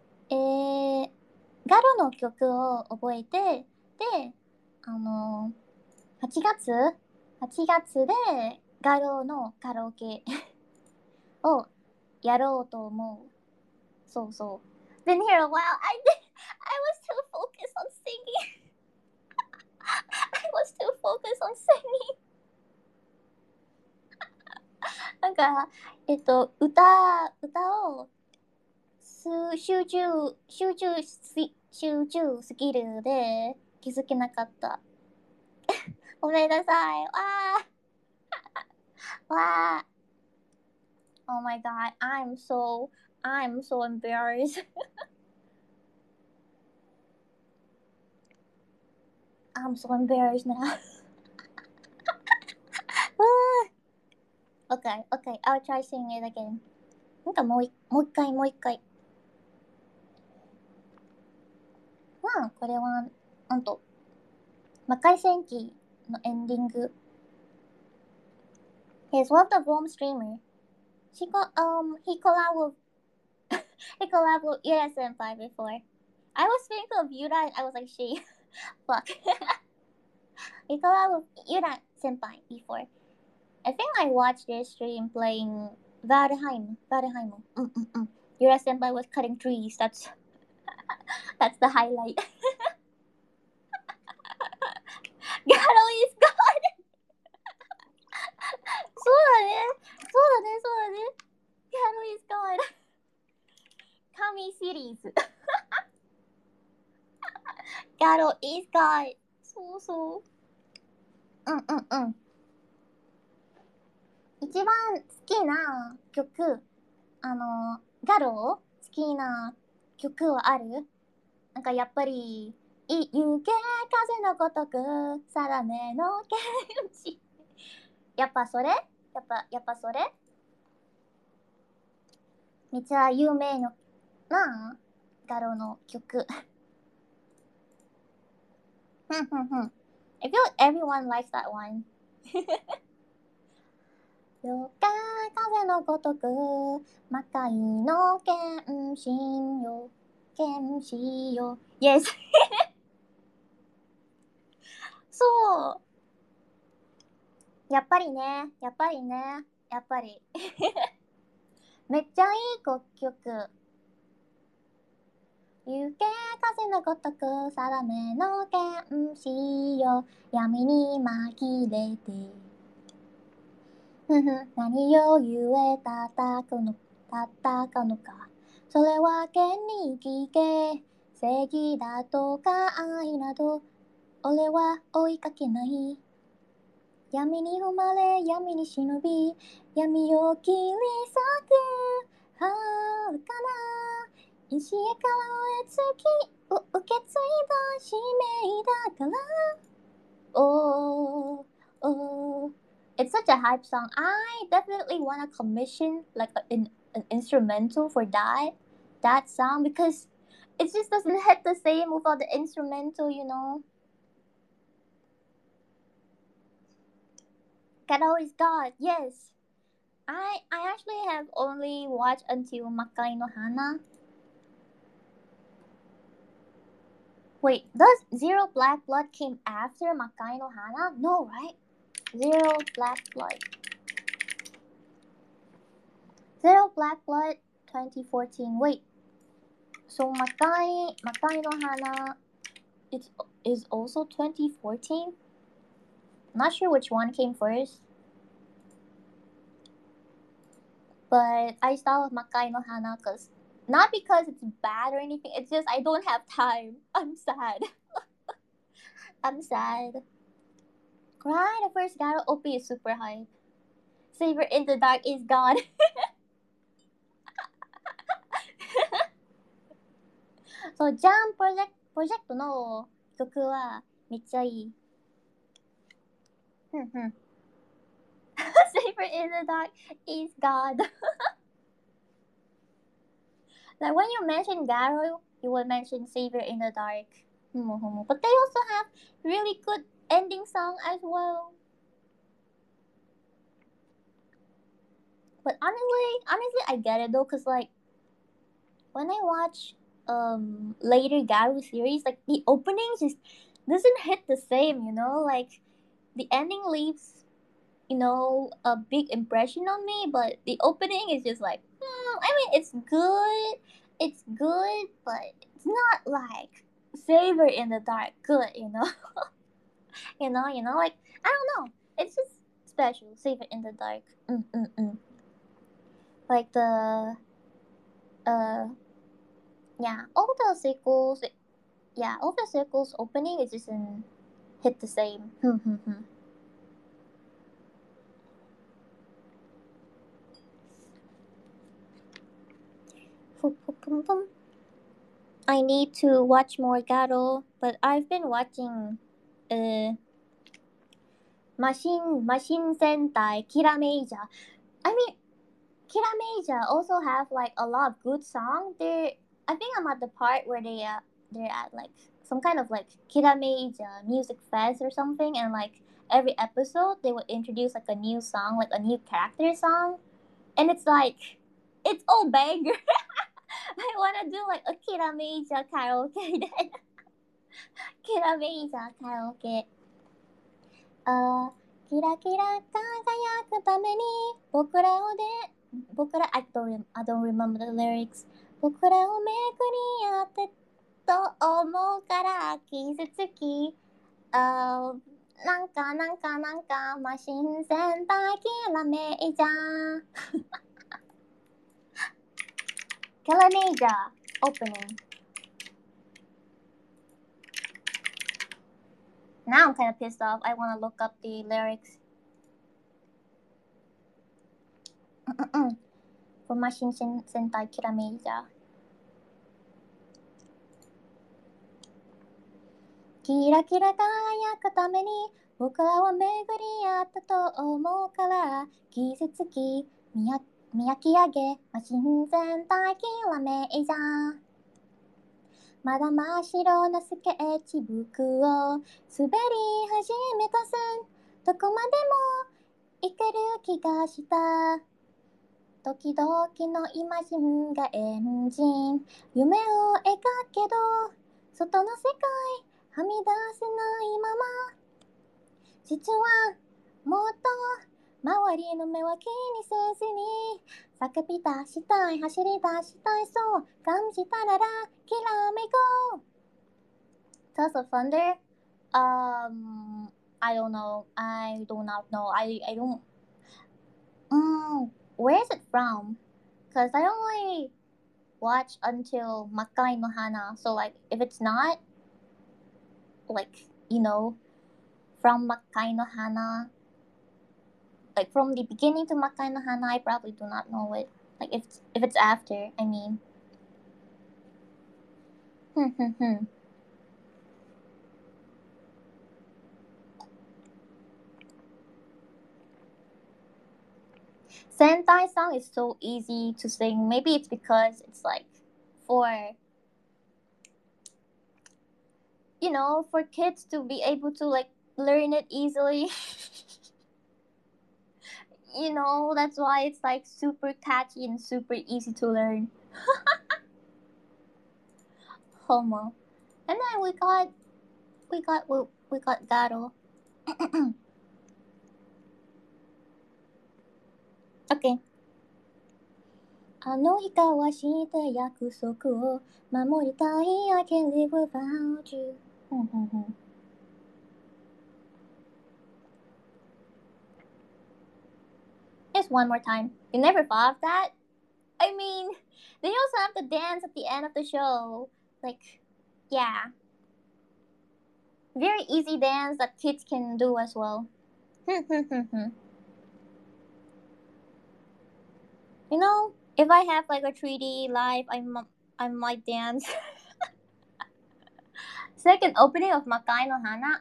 ガロの曲を覚えて、で、8月 ?8 月でガロのカラオケをやろうと思う。そうそう。Been here a while. I was too focused on singing. I was too focused on singing. なんか、歌を集中集中すぎるで気づけなかった。ごめんなさい。わー。Oh my god, I'm so embarrassed. I'm so embarrassed now. Okay, okay, I'll try saying it again. なんかもう一回。これは、なんと、魔界戦記のエンディング。He's one of the Rome streamer. He collabed with Yura Senpai before. I was thinking of Yura and I was like, she. Fuck. He collabed with Yura Senpai before. I think I watched their stream playing Valheim. Yura Senpai was cutting trees. That's the highlight. Garo is gone. そうだね。Garo is gone. Kami series. Garo is gone. そう。一番好きな曲、ガロ好きな曲はある？なんかやっぱり、行け風のごとく定めの剣士。やっぱそれめっちゃ有名なガロの曲。I feel like everyone likes that one. よか風のごとく魔界の剣士よ。Yes. そう。やっぱり。めっちゃいい曲。行け風のごとく定めの剣士よ。闇に紛れて。何を言え叩くのか。それは剣に聞け。正義だとか愛など俺は追いかけない。闇に踏まれ闇に忍び闇を切り裂く遥かな石へから受け継いだ使命だから。Oh. It's such a hype song. I definitely want to commission like an instrumental for that song because it just doesn't hit the same without the instrumental, you know. Garo is God, yes. I actually have only watched until Makai no Hana. Wait, does Zero Black Blood came after Makai no Hana? No, right? Zero Black Blood, 2014. Wait, so Makai no Hana is also 2014? Not sure which one came first. But I start with Makai no Hana not because it's bad or anything, it's just I don't have time. I'm sad. Cry, the first Garo OP is super hype. Saber in the Dark is gone. そう、ジャンプロジェクトの曲はめっちゃいい。Saber in the Dark is God. Like when you mention Garo, you will mention Saber in the Dark. But they also have really good ending song as well. But honestly, I get it though, cause like when I watch later Garo series, like the opening just doesn't hit the same, you know. Like the ending leaves, you know, a big impression on me, but the opening is just like, I mean, it's good, but it's not like Saber in the Dark good, you know. Like I don't know, it's just special. Saber in the Dark. Like the yeah, all the sequels Yeah, all the circles opening it doesn't hit the same. I need to watch more Garo, but I've been watching uh Machine Sentai Kira Major. I mean, Kira Major also have like a lot of good songs. I think I'm at the part where they're at like some kind of like Kira Major music fest or something, and like every episode they would introduce like a new song, like a new character song, and it's all banger. I wanna do like a Kira Major karaoke then. Kira Major karaoke. キラキラ輝くために僕らをで僕ら I don't remember the lyrics 僕らをめくり合ってと思うから傷つきなんかマシン戦隊キラメイジャーキラメイジャー opening. Now I'm kind of pissed off. I want to look up the lyrics. For Machine Sentai Kirameja. キラキラ輝くために僕らは巡り合ったと思うから傷つき磨き上げマシン戦隊キラメイジャーまだ真っ白なスケッチブックを滑り始めた線どこまでもいける気がした時々のイマジンがエンジン夢を描くけど外の世界はみ出せないまま実はもっと周りの目は気にせずに叫び出したい走り出したいそう感じたならきらめこ Toss of Thunder I don't know I do not know I don't where is it from because I only watch until Makai no Hana so like if it's not like from Makai no Hana like from the beginning to Makai no Hana I probably do not know it like if it's after I mean Sentai song is so easy to sing maybe it's because it's like for for kids to be able to like learn it easily that's why it's like super catchy and super easy to learn homo and then we got Garo okay あの日交わして約束を守りたい I can't live without you Just one more time. You never thought of that? I mean, they also have the dance at the end of the show. Like, yeah. Very easy dance that kids can do as well. If I have like a 3D live, I might dance. Second opening of Makai no Hana.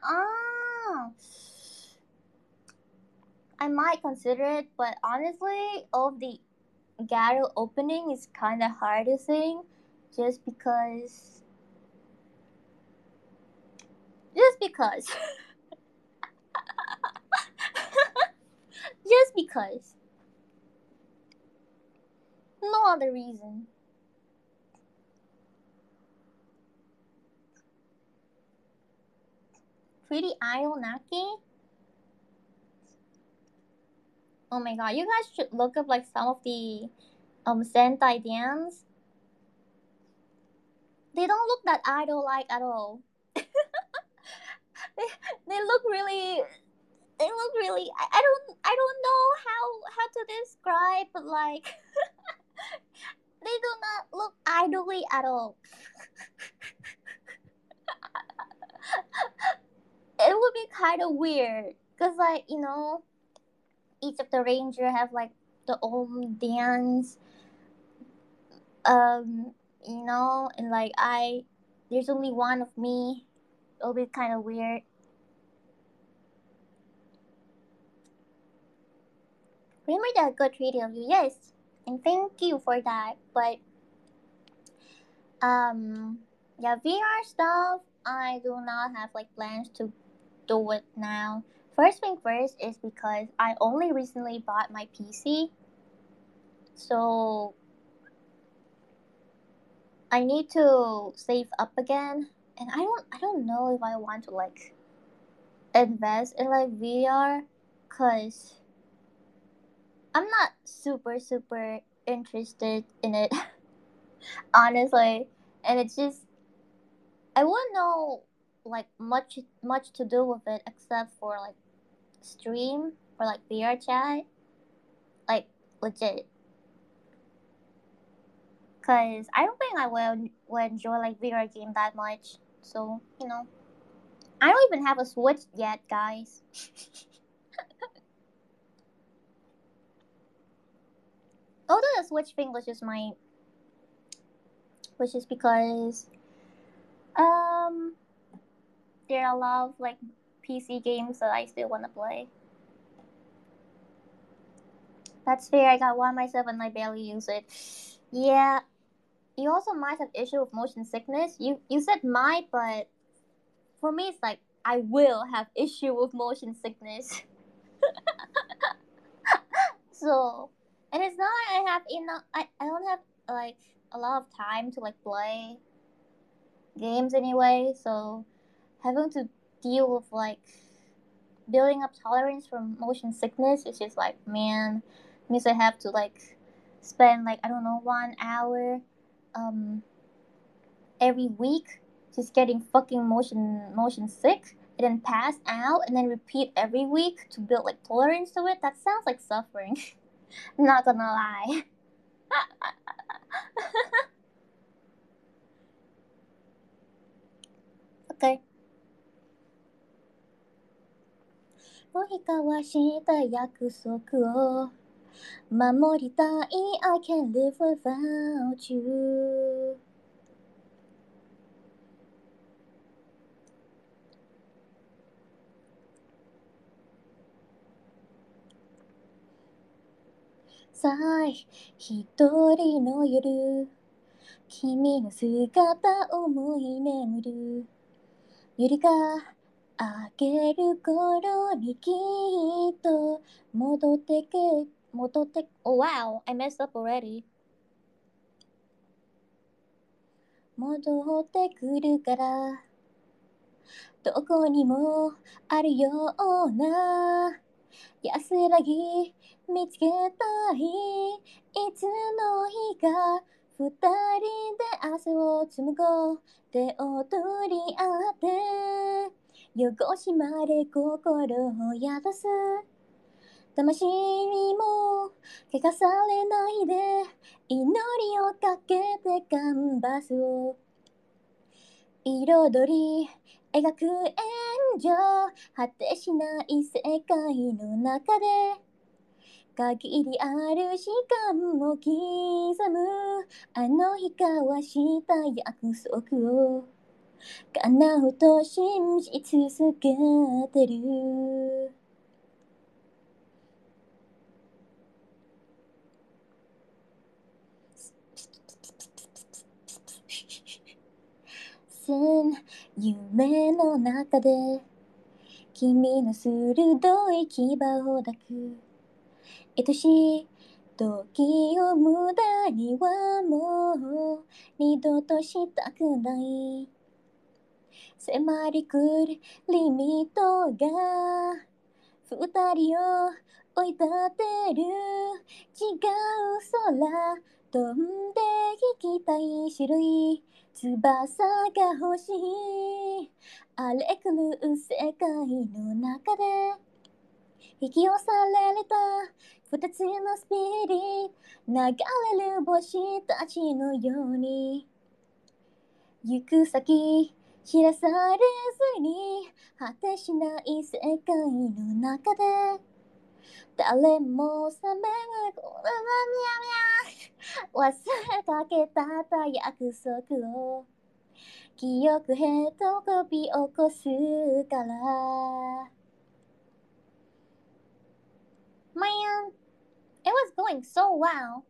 I might consider it, but honestly, all of the Garo opening is kind of hard to sing, just because. Just because. Just because. No other reason. Pretty Idol Naki? Oh my god, you guys should look up like some of the Sentai dance. They don't look that idol like at all. they look really I don't know how to describe but like they do not look idly at all. It would be kind of weird because, like, each of the ranger have like the own dance, um, and like there's only one of me. It'll be kind of weird. Remember that good radio of you, yes, and thank you for that. But yeah, VR stuff, I do not have like plans to do it now. First thing first is because I only recently bought my PC, so I need to save up again, and I don't know if I want to like invest in like VR, cause I'm not super interested in it, honestly, and it's just I wouldn't know like much to do with it except for like stream or like VR chat, like legit. Cause I don't think I will enjoy like VR game that much. So I don't even have a Switch yet, guys. Although the Switch thing was just because um there are a lot of like PC games that I still want to play. That's fair. I got one myself and I barely use it. Yeah, you also might have issue with motion sickness. You said might, but for me it's like I will have issue with motion sickness. So, and it's not like I have enough. I don't have like a lot of time to like play games anyway. So having to deal with like building up tolerance from motion sickness is just like, man, means I have to like spend like, I don't know, 1 hour um every week just getting fucking motion sick and then pass out and then repeat every week to build like tolerance to it. That sounds like suffering. Not gonna lie. Okay. もひかわした約束を守りたい I can't live without you さあ一人の夜君の姿思い眠るゆりが明ける頃にきっと戻って Oh wow, I messed up already 戻ってくるからどこにもあるような安らぎ見つけたいいつの日か二人で汗を紡ごう手を取り合って汚しまれ心を宿す魂にも汚されないで祈りをかけてカンバスを彩り描く炎上果てしない世界の中で限りある時間を刻むあの日交わした約束を叶うと信じ続けてる夢の中で君の鋭い牙を抱く愛しい時を無駄にはもう二度としたくない迫り来るリミットが二人を追い立てる違う空飛んで行きたい白い翼が欲しい荒れ狂う世界の中で引き寄せられた二つのスピリット流れる星たちのように行く先知らされずに果てしない世界の中で誰も覚めないこの忘れかけた約束を記憶へと飛び起こすから。Man, it was going so well.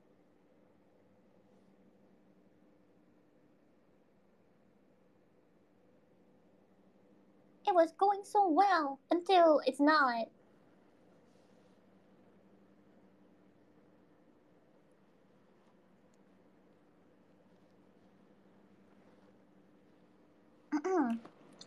It was going so well until it's not. Mm-mm.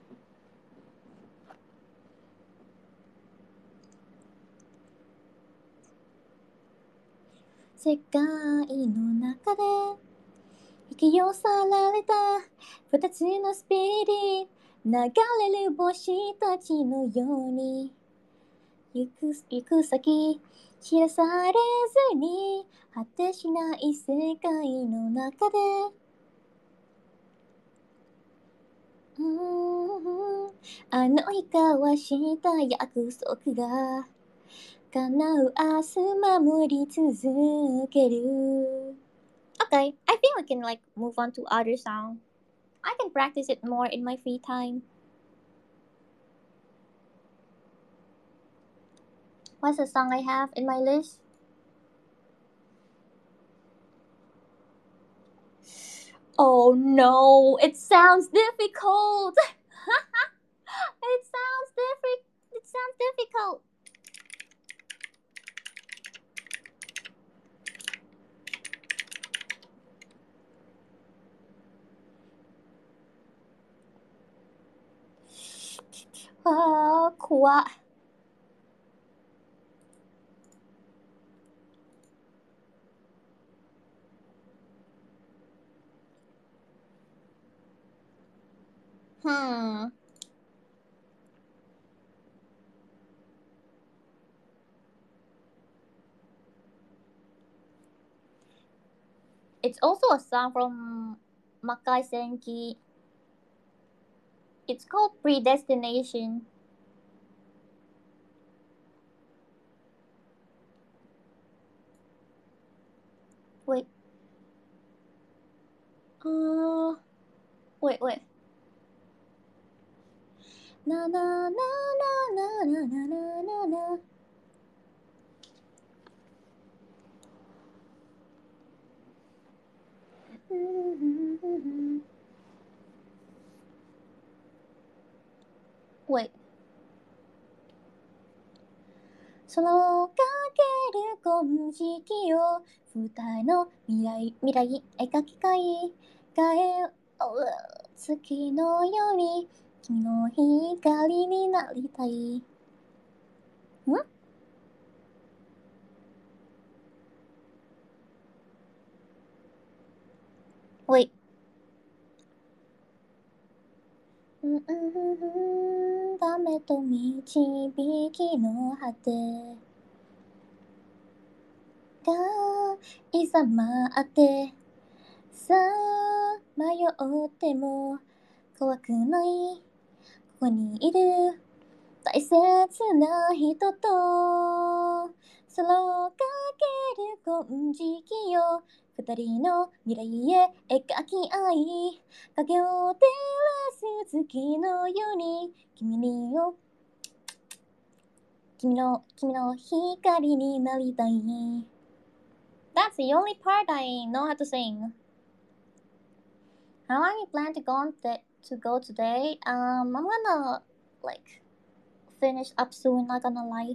世界の中で引き寄せられた二つのスピリット流れる星たちのように行く先知らされずに果てしない世界の中であの日交わした約束が叶う明日守り続ける。Okay, I think we can like move on to other song. I can practice it more in my free time. What's the song I have in my list? Oh no, it sounds difficult. It sounds difficult. Ah, 怖っ。Hmm. It's also a song from Makai Senki. It's called Predestination. Wait. Uh, wait. Na na na na na na na na na. Wait. そのかける金色を二重の未来描き換え月のように君の光になりたい。ん Wait. ダメと導きの果てがいざ待ってさあ迷っても怖くないここにいる大切な人とそのかける金色を二人の未来へ描き合い影を照らす月のように君の光になりたい。That's the only part I know how to sing. How long you plan to go today? I'm gonna like finish up soon. Not gonna lie.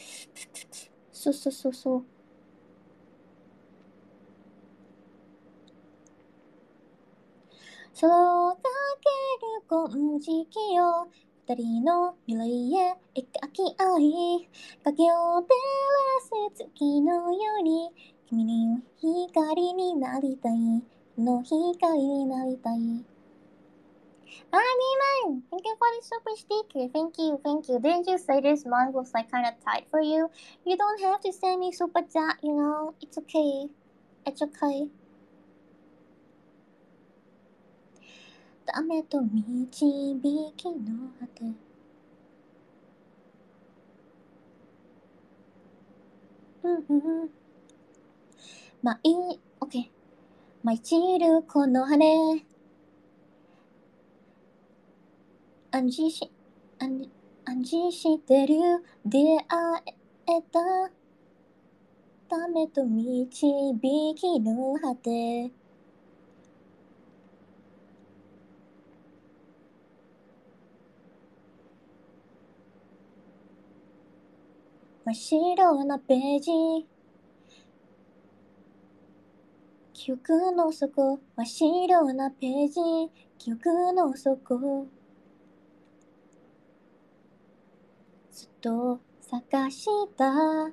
So. そのかける金色を二人の未来へ描き合い影を照らす月のように君の光になりたいの光になりたい。Man, thank you for the super sticker. Thank you. Didn't you say this month was like kind of tight for you? You don't have to send me super chat, you know. It's okay. It's okay. ダメと導きの果て。まい、オッケー。舞い散るこの羽。暗示し、暗示してる。出会えた。ダメと導きの果て。真っ白なページ。記憶の底。真っ白なページ。記憶の底。ずっと探した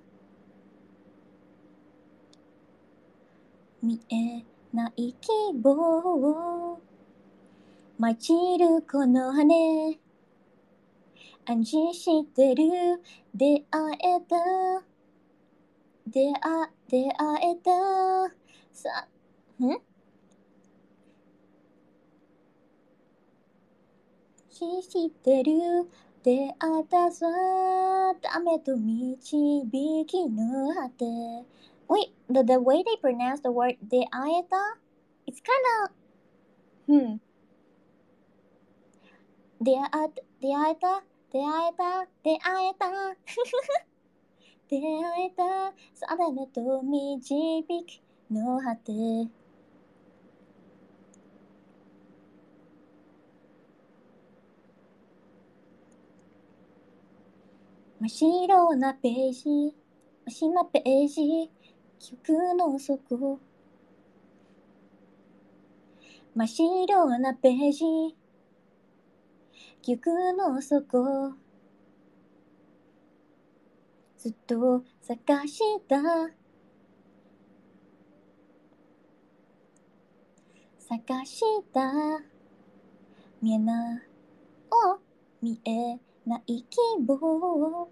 見えない希望。舞い散るこの羽。暗示してる。出会えた。出会えた。さ、してる。出会ったさ。ダメと導きの果て。Wait, the way they pronounce the word 出会えた it's kind of, 出会えた、出会えた、出会えた、出会えた、出会えた、定めと導きの果て。真っ白なページ、真っ白なページ、記憶の底。真っ白なページ、記憶の底。ずっと探した探した見えなお見えない希望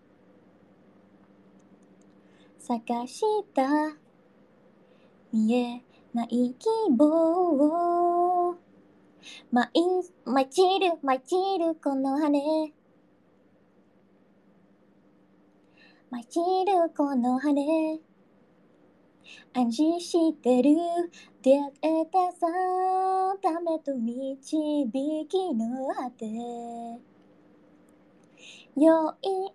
探した見えない希望舞い散る舞い散るこの羽舞い散るこの羽暗示してる出会えたさためと導きの果てよい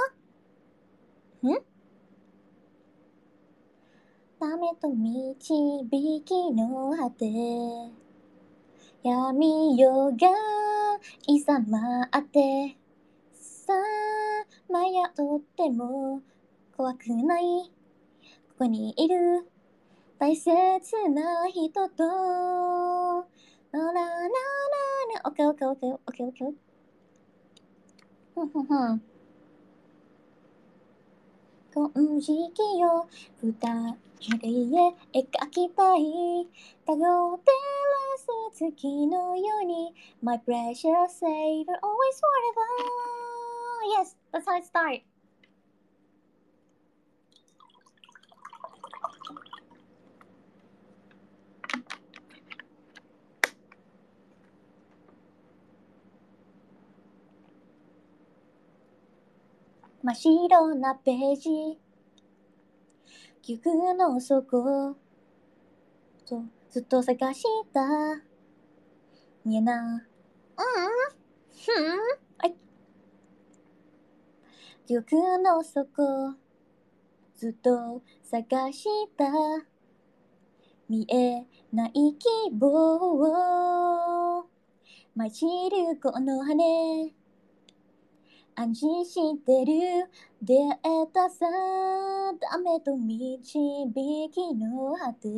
ためと導きの果て闇夜がいざまってさあ迷っても怖くないここにいる大切な人となななななオッケーオッケーオッケーオッケーオッケーふんふんふん金色よ二人へ描きたいたごってらす月のように My precious savior always forever Yes, that's how it starts 真っ白なページ記憶の底とずっと探した見えな記憶の底ずっと探した見えない希望舞い散るこの羽安心してる出会えたさダメと導きの果て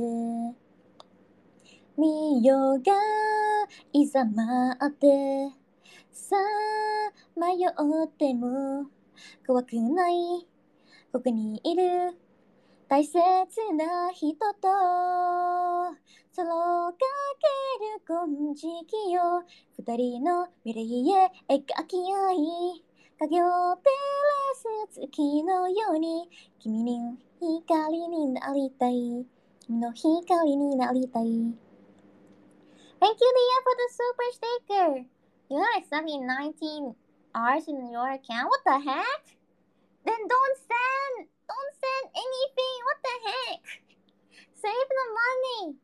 見ようがいざ待ってさあ迷っても怖くないここにいる大切な人とそのかける金色よ二人の未来へ描き合い影を照らす月のように君の光になりたい君の光になりたい Thank you, Leah, for the super sticker. You have exactly 19 hours in your account. What the heck? Then don't send anything. What the heck? Save the money.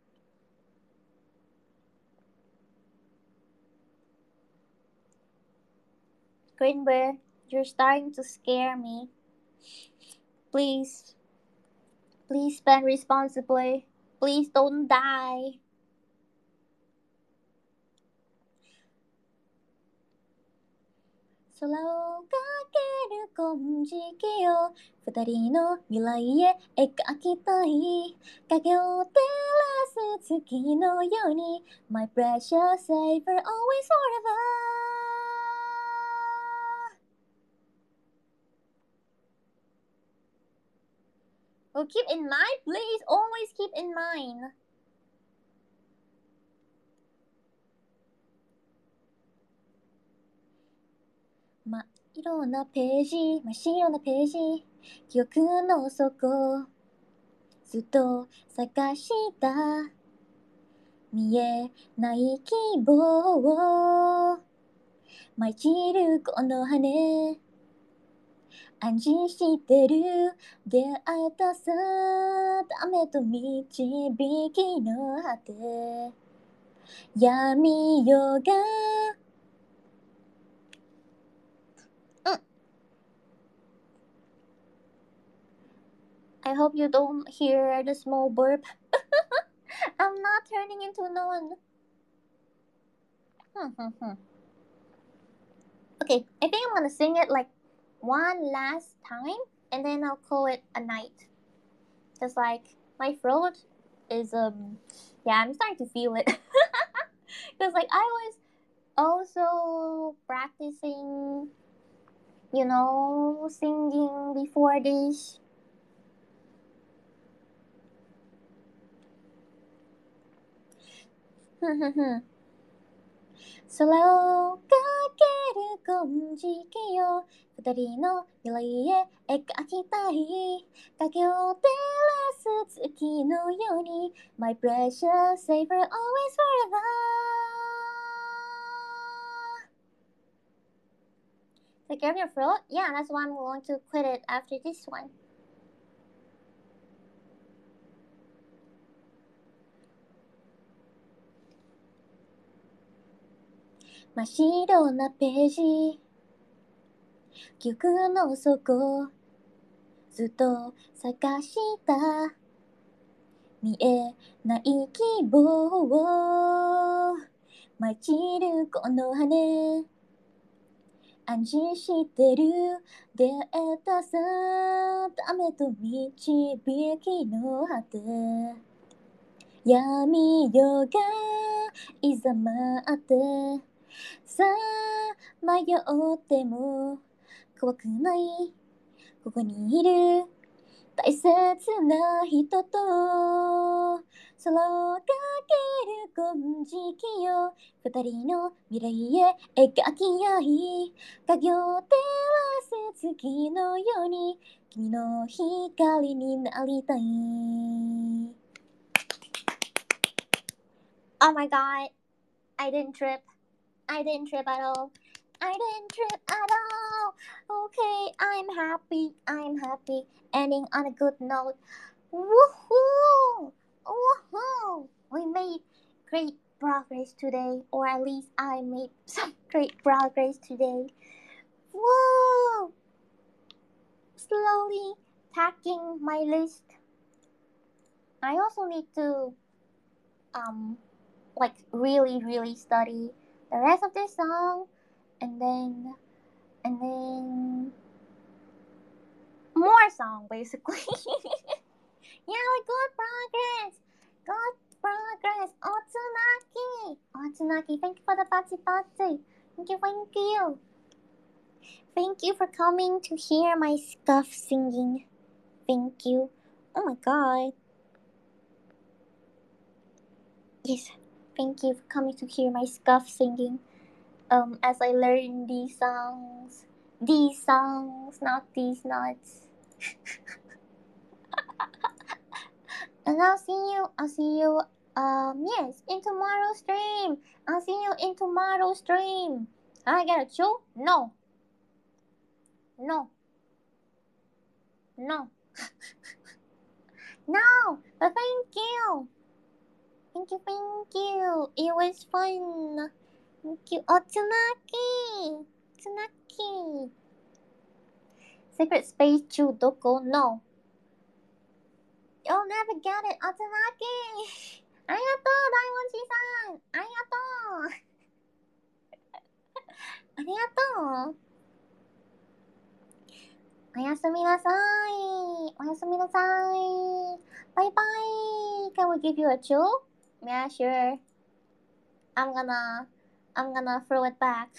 Green Bear, you're starting to scare me. Please, please spend responsibly. Please don't die.空をかける金色よ二人の未来へ描きたい影を照らす月のように My precious saver always forever Well, keep in mind, please always keep in mind. Ma 真っ白なページ真っ白なページ記憶の底ずっと探した見えない希望舞い散るこの羽安心してる出会えたさダメと導きの果て闇夜がI hope you don't hear the small burp. I'm not turning into one. Okay, I think I'm gonna sing it like one last time and then I'll call it a night. Cause like my throat is yeah, I'm starting to feel it. Cause like I was also practicing, singing before this.空をかける金色よ二人の未来へ描きたい影を照らす月のように My precious saver always forever Take care of your throat? Yeah, that's why I'm going to quit it after this one.真っ白なページ記憶の底ずっと探した見えない希望舞い散るこの羽安心してる出会えたさダメと導きの果て闇夜がいざまってさあ迷っても怖くないここにいる大切な人と空をかける金色よ二人の未来へ描き合い影を照らす月のように君の光になりたい Oh my god, I didn't trip at all I didn't trip at all. Okay, I'm happy. Ending on a good note. Woohoo! Woohoo! We made great progress today, or at least I made some great progress today. Woo! Slowly packing my list. I also need to like really study the rest of this song and then more song basically. Yeah, we got progress. Otsunaki, thank you for the patsy. Thank you. Thank you for coming to hear my scuff singing. Thank you. Oh my god. Yes, thank you for coming to hear my scuff singing. As I learn these songs. These songs, not these nuts. And I'll see you Yes, in tomorrow's stream. I'll see you in tomorrow's stream. I get a chew? No, no, no, no. But thank you. Thank you, thank you. It was fun. Thank you. Oh, Tsunaki. Tsunaki. Secret Space Chew Doko? No. You'll never get it. Oh, Tsunaki. Arigato, Daimonji-san. Arigato. Arigato. おやすみなさい。おやすみなさい。バイバイ。Can we give you a chew? Yeah, sure. I'm gonna, I'm gonna throw it back.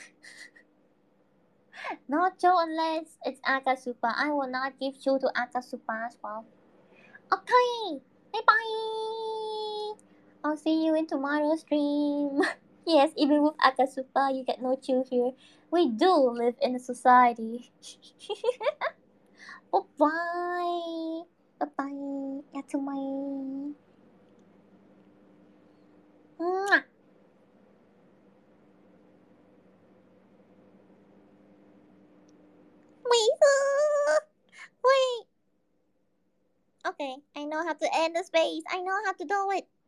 No chew unless it's Akasupa. I will not give chew to Akasupa as well. Okay. Bye bye. I'll see you in tomorrow's stream. Yes, even with Akasupa, you get no chew here. We do live in a society. Bye bye. Bye bye. Yatsumai. Mwah. Wait. Wait. Okay, I know how to end the space. I know how to do it.